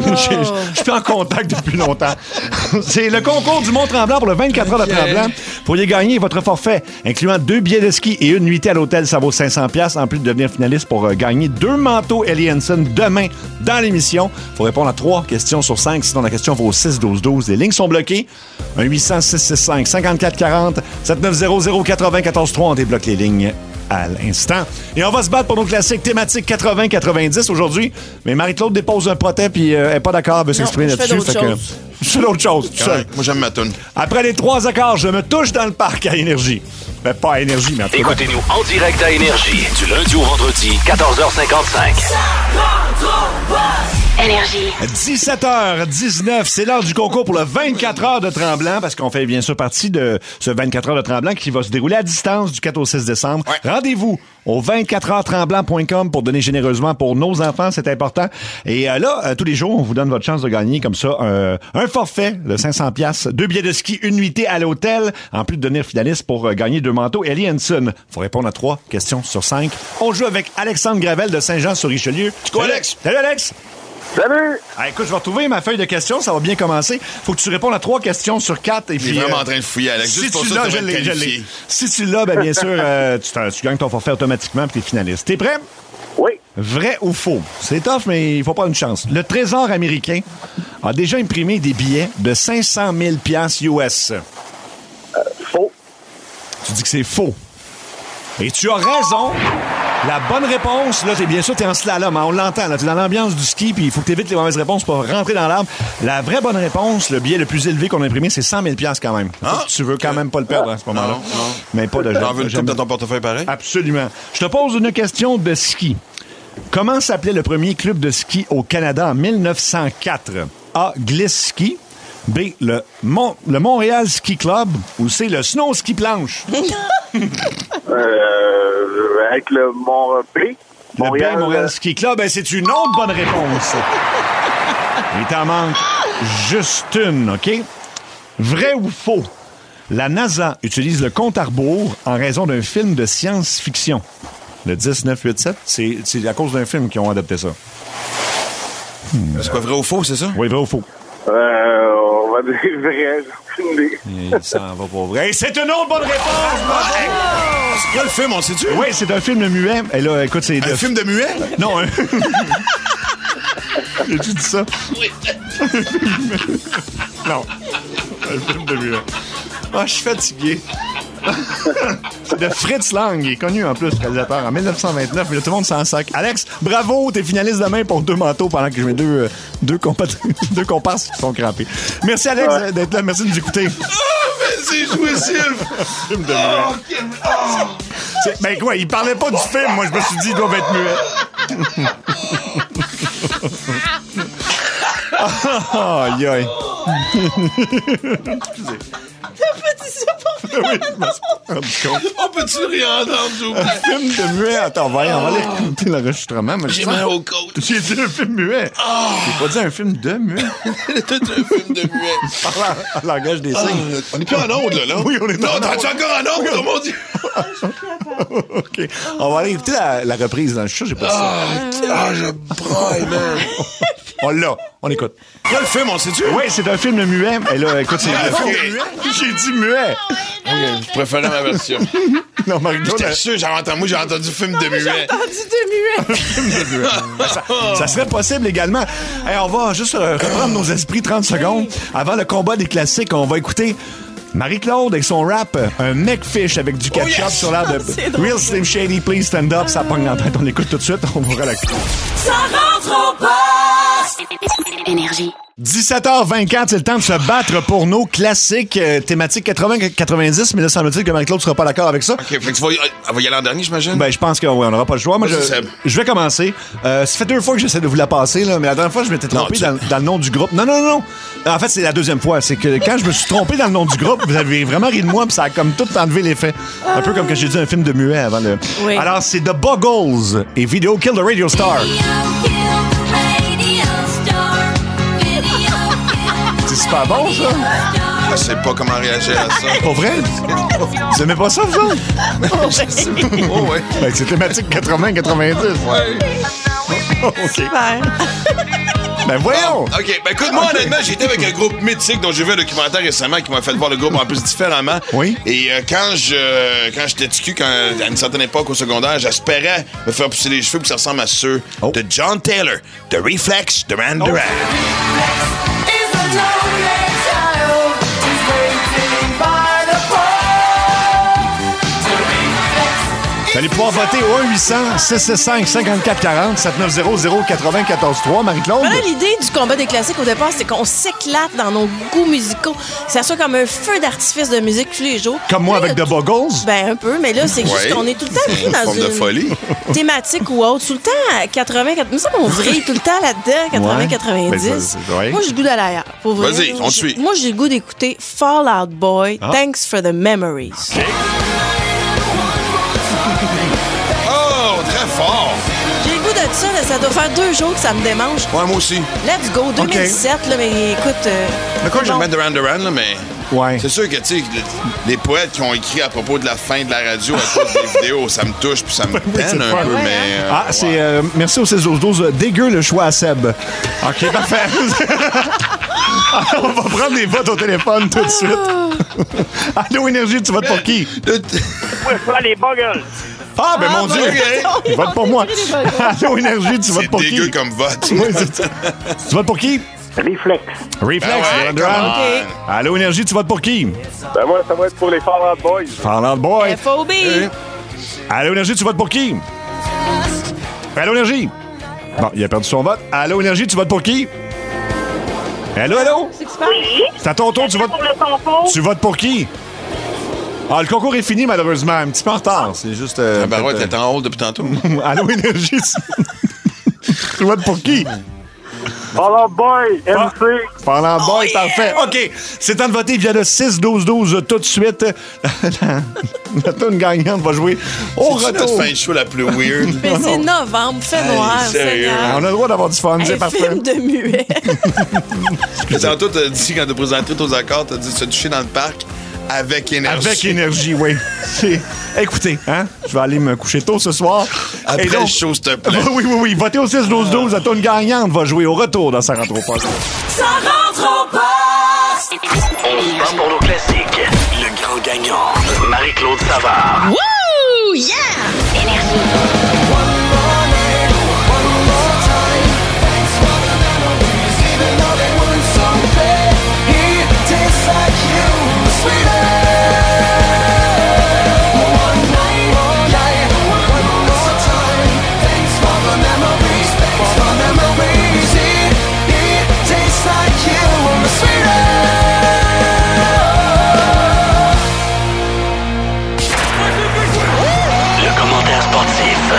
je suis plus en contact depuis longtemps. C'est le concours du Mont-Tremblant pour le vingt-quatre heures de Tremblant. Vous pourriez gagner votre forfait, incluant deux billets de ski et une nuitée à l'hôtel. Ça vaut cinq cents dollars, en plus de devenir finaliste pour euh, gagner deux manteaux Ellie Hansen demain dans l'émission. Il faut répondre à trois questions sur cinq. Sinon, la question vaut six douze douze. Les lignes sont bloquées. un huit cents six six cinq cinquante-quatre quarante sept neuf zéro zéro quatre-vingt quatorze trois. On débloque les lignes à l'instant. Et on va se battre pour nos classiques thématiques quatre-vingts quatre-vingt-dix aujourd'hui. Mais Marie-Claude dépose un protet puis euh, elle n'est pas d'accord, elle veut s'exprimer je fais là-dessus. d'autres que- choses. Je fais d'autres choses, tout seul. Correct. Moi, j'aime ma toune. Après les trois accords, je me touche dans le parc à Énergie. Ben, pas à Énergie, mais en tout cas. Écoutez-nous en direct à Énergie du lundi au vendredi vendredi, quatorze heures cinquante-cinq. Énergie. dix-sept heures dix-neuf, c'est l'heure du concours pour le vingt-quatre heures de Tremblant, parce qu'on fait bien sûr partie de ce vingt-quatre heures de Tremblant qui va se dérouler à distance du quatre au six décembre. Ouais. Rendez-vous au vingt-quatre heures tremblant point com pour donner généreusement pour nos enfants, c'est important. Et euh, là, euh, tous les jours, on vous donne votre chance de gagner comme ça euh, un forfait de cinq cents piastres, deux billets de ski, une nuitée à l'hôtel, en plus de devenir finaliste pour euh, gagner deux manteaux Ellie Hansen. Faut répondre à trois questions sur cinq. On joue avec Alexandre Gravel de Saint-Jean-sur-Richelieu. Tu quoi, Alex? Salut, Alex! Salut! Ah, écoute, je vais retrouver ma feuille de questions, ça va bien commencer. Faut que tu répondes à trois questions sur quatre. Et puis, Il est vraiment euh, en train de fouiller, Alex. Si Juste pour tu ça, l'as, tu je vas être l'ai, je qualifié. l'ai. Si tu l'as, ben bien sûr, euh, tu, tu gagnes ton forfait automatiquement puis t'es finaliste. T'es prêt? Oui. Vrai ou faux? C'est tough, mais il faut pas une chance. Le Trésor américain a déjà imprimé des billets de cinq cent mille piastres U S. Euh, faux. Tu dis que c'est faux. Et tu as raison. La bonne réponse, là, t'es bien sûr, t'es en slalom, hein, on l'entend, là, t'es dans l'ambiance du ski, puis il faut que t'évites les mauvaises réponses pour rentrer dans l'arbre. La vraie bonne réponse, le billet le plus élevé qu'on a imprimé, c'est cent mille piastres quand même. Ah, tu veux quand même pas le perdre à ce moment-là. Non, non. Mais pas de T'en veux une j'aime- coupe dans ton portefeuille pareil? Absolument. Je te pose une question de ski. Comment s'appelait le premier club de ski au Canada en mille neuf cent quatre? A. Glisse Ski. B. Le, Mon- le Montréal Ski Club. Ou C. Le Snow Ski Planche. Euh, avec le Mont P. Le Montréal, B. Montréal Ski Club. Ben, c'est une autre bonne réponse. Il t'en manque juste une, OK? Vrai ou faux? La NASA utilise le compte à rebours en raison d'un film de science-fiction. Le dix neuf huit sept, c'est, c'est à cause d'un film qu'ils ont adapté ça. C'est quoi, vrai ou faux, c'est ça? Oui, vrai ou faux? Euh, on va dire vrai, j'ai aucune idée. Il s'en va pour vrai. Et c'est une autre bonne réponse! bravo! C'est quoi le film, on sait-tu? Oui, c'est un film de muet. Et là, écoute, c'est... Un de- film de muet? Non, un... As-tu dit ça? Oui. Non. Un film de muet. Ah, je suis fatigué. C'est de Fritz Lang, il est connu en plus, réalisateur, en mille neuf cent vingt-neuf, mais là, tout le monde s'en sac. Alex, bravo, t'es finaliste demain pour deux manteaux pendant que je mets deux, euh, deux, compa- deux comparses qui sont crampés. Merci, Alex, Ouais. d'être là. Merci de nous écouter. Oh, vas-y, jouissif! Film de muet. C'est- Ben quoi, il parlait pas du film. Moi, je me suis dit, il doit être muet. Aïe, aïe. T'as dit ça pour Oui, je me suis rendu compte. On peut-tu réentendre, Joe? Un film de muet. Attends, on va, on va aller écouter l'enregistrement. mais J'ai je- mal aux côtes. J'ai dit un film muet. J'ai pas dit un film de muet. C'est un film de muet. En, en langage des signes. On est plus en onde, là, non? Oui, on est en Non, onde. t'es encore en onde, oh mon Dieu! OK. On va aller écouter la, la reprise. Dans le show, j'ai pas dit ça. Ah, je braille, man. On l'a. On écoute. Quoi le film, on sait-tu? Oui, c'est un film de muet. Et là, écoute, c'est Ah, un film ok. de muet. J'ai dit muet. Je préférais ma version. Non, Marie-Jo, J'étais sûr, j'avais entendu, moi, j'ai entendu film de J'ai muet. entendu de muet. film de muet. Ça, ça serait possible également. Hey, on va juste euh, reprendre nos esprits trente secondes. Avant le combat des classiques, on va écouter Marie-Claude avec son rap, un McFish avec du ketchup yes! sur l'air de C'est drôle. Real Slim Shady, Please Stand Up. Ça pogne en tête. On écoute tout de suite. On va relaxer. Ça rentre au poste. Énergie. dix-sept heures vingt-quatre, c'est le temps de se battre pour nos classiques euh, thématiques quatre-vingts quatre-vingt-dix, mais là, semble-t-il que Marie-Claude sera pas d'accord avec ça. OK, fait que tu vas y, elle va y aller en dernier, j'imagine? Ben, je pense qu'on n'aura pas le choix. Moi, je, Vas-y, Seb. je vais commencer. Euh, ça fait deux fois que j'essaie de vous la passer, là, mais la dernière fois, je m'étais trompé Non, dans, dans le nom du groupe. Non, non, non. En fait, c'est la deuxième fois. C'est que quand je me suis trompé dans le nom du groupe, vous avez vraiment ri de moi, puis ça a comme tout enlevé l'effet. Un peu comme quand j'ai dit un film de muet avant le. Oui. Alors, c'est The Buggles et Video Kill the Radio Star. C'est super bon, ça. Je sais pas comment réagir à ça. Pas vrai? Vous aimez pas ça, vous autres? Oh, ouais. Ben, c'est thématique quatre-vingts quatre-vingt-dix. OK. Super. Ben, voyons. OK, ben écoute, moi, honnêtement, j'ai été avec un groupe mythique dont j'ai vu un documentaire récemment qui m'a fait voir le groupe en plus différemment. Oui. Et euh, quand je quand j'étais T Q, quand, à une certaine époque au secondaire, j'espérais me faire pousser les cheveux pour que ça ressemble à ceux Oh. de John Taylor, de Reflex, de Duran Duran. Vous allez pouvoir voter au un huit cents six six cinq cinquante-quatre quarante sept neuf zéro zéro quatre-vingt-quatorze trois. Marie-Claude? Voilà, l'idée du combat des classiques au départ, c'est qu'on s'éclate dans nos goûts musicaux. Ça soit comme un feu d'artifice de musique tous les jours. Comme moi avec The Buggles? Ben, un peu, mais là, c'est Ouais. juste qu'on est tout le temps pris Une dans forme une de folie. thématique ou autre. Tout le temps à quatre-vingts, quatre-vingts. Nous sommes, on vrille tout le temps là-dedans, quatre-vingts Ouais. quatre-vingt-dix. Ben, ça, c'est- ouais. Moi, j'ai le goût d'aller ailleurs. Pour vrai. Vas-y, on te J'ai- suit. Moi, j'ai le goût d'écouter Fall Out Boy, Ah. Thanks for the Memories. Oh, très fort. J'ai le goût de ça, là, ça doit faire deux jours que ça me démange. Ouais, moi aussi. Let's go, deux mille dix-sept, là, mais écoute... euh, Mais quoi, je vais bon. mettre Duran Duran, là, mais... Ouais. C'est sûr que, tu sais, les, les poètes qui ont écrit à propos de la fin de la radio à cause des vidéos, ça me touche puis ça me c'est peine un fun. peu, Ouais, mais... euh, Ah, c'est... euh, merci au seize douze douze. Dégueu le choix à Seb. OK, parfait. On va prendre des votes au téléphone tout de suite. Allô, Énergie, tu votes pour qui? Ouais, ça, les buggles. Ah, ben mon ben, Dieu! ok. Il vote pour moi. Allô, Énergie, tu votes C'est pour dégueu qui? comme vote. Oui, c'est- tu votes pour qui? Reflex. Reflex, Ben ouais, Duran Duran. come OK. Allô, Énergie, tu votes pour qui? Ben moi, ça va être pour les Fall Out Boys. Fall Out Boy. F O B. Allô, Énergie, tu votes pour qui? Allô, Énergie? Bon, il a perdu son vote. Allô, Énergie, tu votes pour qui? Allô, allô? C'est à ton tour, tu votes... Pour le concours, Tu votes pour qui? Ah, le concours est fini, malheureusement. Un petit peu en retard. C'est juste... euh, Ah, ben ouais, peut-être, t'es en haut depuis tantôt. euh, Allô, Énergie, tu... tu votes pour qui? Fall Out Boy, M C. Pendant le boy, parfait. OK, c'est temps de voter via le six douze douze tout de suite. La tune gagnante va jouer au C'est notre retour. fin de show la plus weird. Mais c'est novembre, fait noir, sérieux. Seigneur. On a le droit d'avoir du fun, c'est Un parfait. film de muet. Puis tantôt, t'as dit, quand t'as présenté tes accords, t'as dit se toucher dans le parc avec énergie. Avec énergie, oui. C'est- Écoutez, hein, je vais aller me coucher tôt ce soir. Après Et donc- le show, s'il te plaît. Oui, oui, oui. Votez au six douze douze. La tune gagnante va jouer au retour dans sa rentre au poste. Ça rentre au poste. On se bat pour nos classiques. Le grand gagnant, Marie-Claude Savard. Wouh! Yeah! Énergie. Le commentaire sportif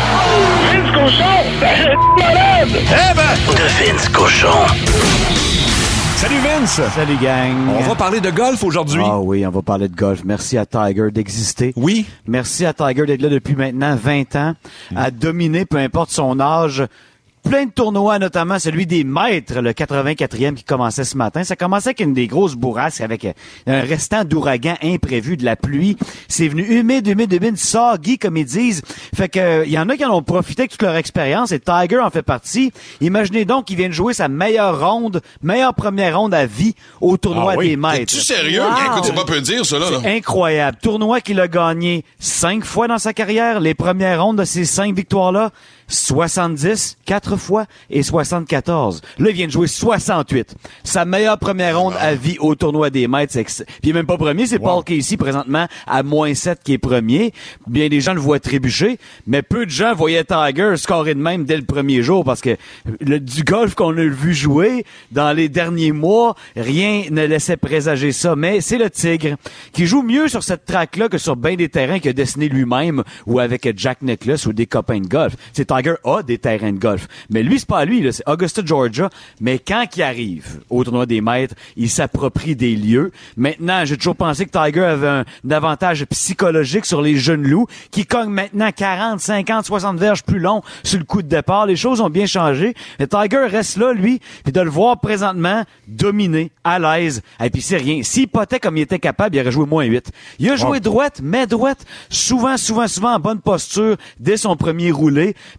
Eh ben! de Vince Cochon. Salut Vince! Salut gang. On va parler de golf aujourd'hui. Ah oui, on va parler de golf. Merci à Tiger d'exister. Oui. Merci à Tiger d'être là depuis maintenant vingt ans, à dominer, peu importe son âge. Plein de tournois, notamment celui des maîtres, le quatre-vingt-quatrième qui commençait ce matin. Ça commençait avec une des grosses bourrasques, avec un restant d'ouragan imprévu, de la pluie. C'est venu humide, humide, humide, soggy, comme ils disent. Fait que il y en a qui en ont profité avec toute leur expérience, et Tiger en fait partie. Imaginez donc qu'il vient de jouer sa meilleure ronde, meilleure première ronde à vie au tournoi Ah oui. des maîtres. Es-tu sérieux? Wow. Écoute, c'est pas peu dire, ça, là. là. Incroyable. Tournoi qu'il a gagné cinq fois dans sa carrière. Les premières rondes de ces cinq victoires-là, soixante-dix, quatre fois et soixante-quatorze. Là, il vient de jouer soixante-huit. Sa meilleure première ronde à vie au tournoi des maîtres. C'est ex- Puis il est même pas premier, c'est Paul Casey présentement à moins sept qui est premier. Bien des gens le voient trébucher, mais peu de gens voyaient Tiger scorer de même dès le premier jour parce que le, du golf qu'on a vu jouer dans les derniers mois, rien ne laissait présager ça. Mais c'est le Tigre qui joue mieux sur cette track-là que sur bien des terrains qu'il a dessiné lui-même ou avec Jack Nicklaus ou des copains de golf. C'est Tiger a des terrains de golf. Mais lui, c'est pas lui, là, c'est Augusta, Georgia. Mais quand il arrive au tournoi des maîtres, il s'approprie des lieux. Maintenant, j'ai toujours pensé que Tiger avait un, un avantage psychologique sur les jeunes loups qui cognent maintenant quarante, cinquante, soixante verges plus longs sur le coup de départ. Les choses ont bien changé. Mais Tiger reste là, lui, puis de le voir présentement dominer, à l'aise. Et puis c'est rien. S'il potait comme il était capable, il aurait joué moins huit. Il a joué droite, mais droite, souvent, souvent, souvent en bonne posture dès son premier roulé. Puis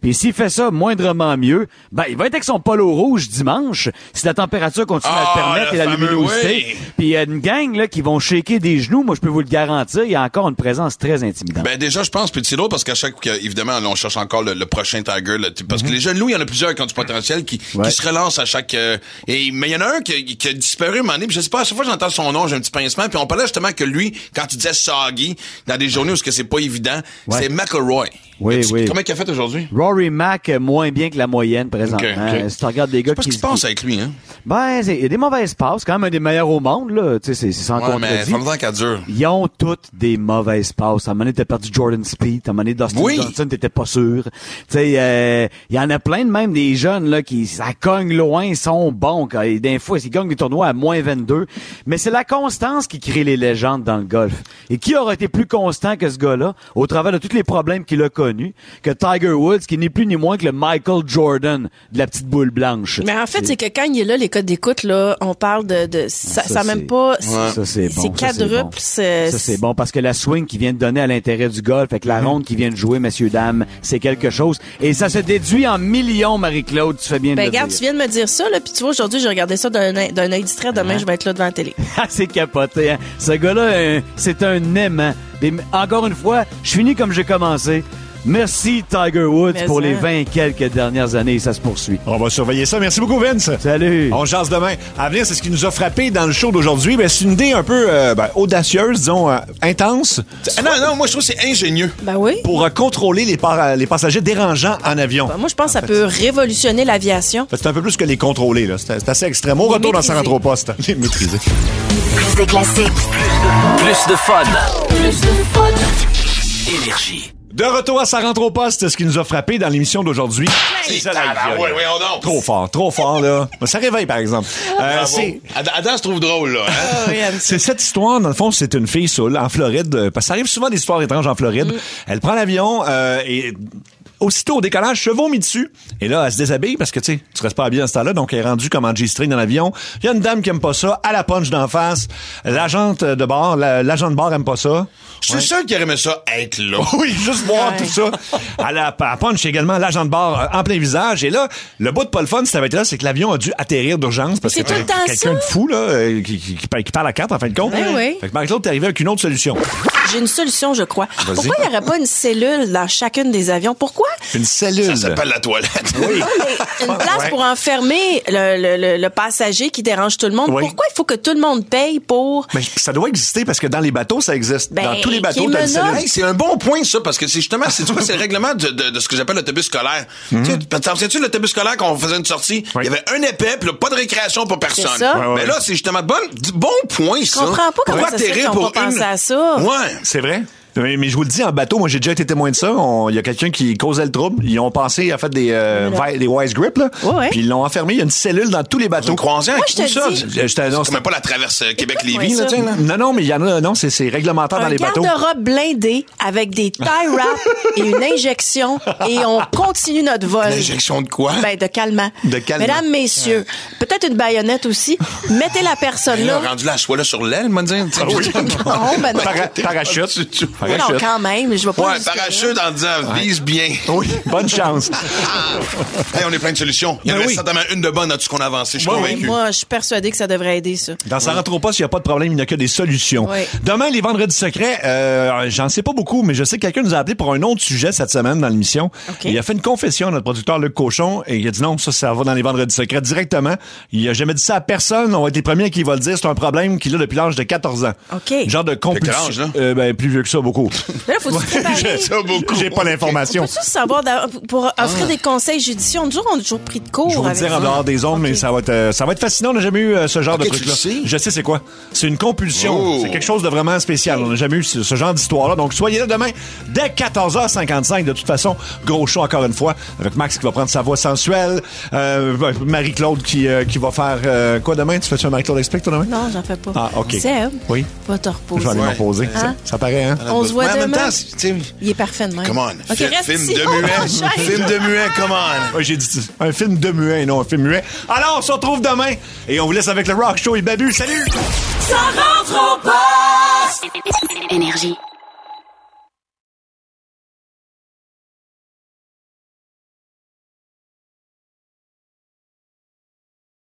Puis s'il fait ça moindrement mieux, ben il va être avec son polo rouge dimanche, si la température continue Ah, à le permettre le et la fameux, luminosité. oui. Puis il y a une gang là qui vont shaker des genoux, moi je peux vous le garantir, il y a encore une présence très intimidante. Ben déjà, je pense, puis c'est drôle parce qu'à chaque évidemment, on cherche encore le, le prochain Tiger, là, parce Mm-hmm. que les jeunes loups, il y en a plusieurs qui ont du potentiel, qui, Ouais. qui se relancent à chaque. Euh, et mais il y en a un qui, qui a disparu un moment donné, puis je sais pas, à chaque fois que j'entends son nom, j'ai un petit pincement. Puis on parlait justement que lui, quand tu disais soggy, dans des journées où ce que c'est pas évident, Ouais. c'est McIlroy. Oui, tu, oui. Comment il a fait aujourd'hui? Rory Mac euh, moins bien que la moyenne présentement. Ok, ok. Euh, Si tu regardes des gars Qu'est-ce qui qui se passe avec lui, hein? Ben, c'est- il y a des mauvaises passes, quand même un des meilleurs au monde, là. Tu sais, c'est c'est sans Ouais, mais contredit. ça me qu'elle dure. Ils ont toutes des mauvaises passes. À un moment donné, t'as perdu Jordan Speed. À un moment donné, Dustin Oui. Johnson, t'étais pas sûr. Tu sais, euh, il y en a plein de même des jeunes, là, qui, ça cogne loin, ils sont bons. Quand, et des fois, ils gagnent des tournois à moins vingt-deux. Mais c'est la constance qui crée les légendes dans le golf. Et qui aura été plus constant que ce gars-là, au travers de tous les problèmes qu'il a connus, que Tiger Woods, qui n'est plus ni moins que le Michael Jordan de la petite boule blanche. Mais en fait, c'est que quand il est là, les codes d'écoute, là, on parle de, de ça, Ça, ça même c'est- pas, Ouais. Ça, c'est bon, c'est ça, quadruple, c'est, Ça, c'est bon parce que la swing qui vient de donner à l'intérêt du golf, avec la ronde qui vient de jouer, messieurs, dames, c'est quelque chose. Et ça se déduit en millions, Marie-Claude, tu fais bien de Ben, le regarde, dire. tu viens de me dire ça, là, puis tu vois, aujourd'hui, j'ai regardé ça d'un œil- d'un œil distrait. Demain, je vais être là devant la télé. Ah, c'est capoté, hein? Ce gars-là, euh, c'est un aimant. Des- Encore une fois, je finis comme j'ai commencé. Merci Tiger Woods Mais pour ça. les vingt quelques dernières années. Ça se poursuit. On va surveiller ça. Merci beaucoup, Vince. Salut. On jase demain. À venir, c'est ce qui nous a frappé dans le show d'aujourd'hui. Ben, c'est une idée un peu euh, ben, audacieuse, disons, euh, intense. Ah non, non, moi je trouve que c'est ingénieux. Ben oui. Pour euh, contrôler les, par- les passagers dérangeants en avion. Ben, moi, je pense que ça peut révolutionner l'aviation. Fait que c'est un peu plus que les contrôler. Là. C'est, c'est assez extrême. Au retour dans sa rentre au poste. Les maîtriser. Plus de classiques. Plus de fun. Plus de fun. Énergie. De retour à sa rentre au poste, ce qui nous a frappé dans l'émission d'aujourd'hui. C'est ça, la Ah, gueule. ouais, voyons donc. Trop fort, trop fort, là. Ça réveille, par exemple. Euh, Bravo. c'est, Adam, Adam se trouve drôle, là. Hein? c'est cette histoire, dans le fond, c'est une fille saoule en Floride. euh, Parce que ça arrive souvent des histoires étranges en Floride. Elle prend l'avion euh, et... Aussitôt au décollage, se vomit dessus. Et là, elle se déshabille parce que, tu sais, tu restes pas habillé dans ce temps-là. Donc, elle est rendue comme en G-string dans l'avion. Il y a une dame qui aime pas ça. À la punch d'en face. L'agente de bord, la- l'agent de bord aime pas ça. Je suis Ouais. sûr qu'il aimait ça être là. Oui, juste voir Ouais. tout ça. À la, à la punch également, l'agent de bord euh, en plein visage. Et là, le bout de pas le fun, c'était avec là, c'est que l'avion a dû atterrir d'urgence parce C'est que tout le temps quelqu'un ça. de fou, là, euh, qui, qui, qui, qui parle à quatre, en fin de compte. Ben oui. Fait que Marie-Claude, t'es arrivé avec une autre solution. J'ai une solution, je crois. Vas-y. Pourquoi il n'y aurait pas une cellule dans chacune des avions? Pourquoi? Une cellule. Ça s'appelle la toilette. Oui. Non, mais une place Ouais. pour enfermer le, le, le, le passager qui dérange tout le monde. Oui. Pourquoi il faut que tout le monde paye pour... Mais ça doit exister parce que dans les bateaux, ça existe. Ben, dans tous les bateaux, qui t'as une me cellule. nomme. Hey, c'est un bon point, ça, parce que c'est justement, c'est, tu vois, c'est le règlement de, de, de ce que j'appelle l'autobus scolaire. Mhm. Tu sais, t'en souviens-tu l'autobus scolaire quand on faisait une sortie? Oui. Il y avait un épais, puis là, pas de récréation pour personne. C'est ça. Ouais, ouais. Mais là, c'est justement bon, bon point, ça. Je comprends pas comment Pourquoi ça se fait atterrir qu'ils ont pour pas une... pensé à ça. Ouais. C'est vrai? Mais, mais je vous le dis, en bateau, moi, j'ai déjà été témoin de ça. On- Il y a quelqu'un qui causait le trouble. Ils ont pensé à faire des, euh, vi- des wise grip, là. Ouais, ouais. Puis ils l'ont enfermé. Il y a une cellule dans tous les bateaux. Une croisière, Moi, je te où ça? dis- C'est J'étais- non, c'est même pas la traverse euh, Québec-Lévis, Écoute-moi là, ça. tu sais, là. Non, non, mais il y en a, non, c'est, c'est réglementaire dans Un les bateaux. garde-robe blindé avec des tie wraps et une injection et on continue notre vol. L'injection de quoi? Ben, de calmant. De calmant. Mesdames, messieurs, peut-être une baïonnette aussi. Mettez la personne Là, là. rendu là, soit là sur l'aile, me dire. Ah oui. Non, ben non. Para- parachute. Non, Parachute. quand même, je vais pas Ouais, jusque-là. parachute en disant, vise bien. Oui, bonne chance. Hey, on est plein de solutions. Il y en Ben avait oui. certainement une de bonne dans tout ce qu'on a avancé, je suis Ouais, convaincu. Moi, je suis persuadée que ça devrait aider, ça. Dans sa rentre au poste, il n'y a pas de problème, il n'y a que des solutions. Oui. Demain, les vendredis secrets, euh, j'en sais pas beaucoup, mais je sais que quelqu'un nous a appelé pour un autre sujet cette semaine dans l'émission. OK. Il a fait une confession à notre producteur Luc Cochon et il a dit non, ça, ça va dans les vendredis secrets directement. Il a jamais dit ça à personne. On va être les premiers qui va le dire. C'est un problème qu'il a depuis l'âge de quatorze ans. OK. Genre de compulsion. quel âge, là? Euh, ben, plus vieux que ça, beaucoup. Là, faut-tu se préparer? J'ai- Ça, beaucoup. J'ai pas l'information. Faut-tu savoir, d'a- pour offrir des conseils judicieux? On a toujours, on a toujours pris de cours Je vais vous le avec dire en ça. dehors des ondes, mais OK. ça va être euh, ça va être fascinant. On n'a jamais eu euh, ce genre Ok, de tu truc-là. le sais? Je sais c'est quoi. C'est une compulsion. Oh. C'est quelque chose de vraiment spécial. On n'a jamais eu ce, ce genre d'histoire-là. Donc soyez là demain dès quatorze heures cinquante-cinq. De toute façon, gros show encore une fois avec Max qui va prendre sa voix sensuelle, euh, Marie-Claude qui euh, qui va faire euh, quoi demain? Tu fais-tu un Marie-Claude Explique toi demain? Non, j'en fais pas. Ah, OK. Seb, Oui. va te Je reposer. vais aller me Ouais. reposer. Hein? Ça, ça paraît, hein? On se voit Mais en même demain. temps, c'est- tu sais, Il est parfait de même. come on. OK, Fi- reste film ici, de on muet. enchaîne. Film de muet, come on. Ouais, j'ai dit un film de muet et non un film muet. Alors, on se retrouve demain et on vous laisse avec le Rock Show et Babu. Salut! Ça rentre au poste! Énergie.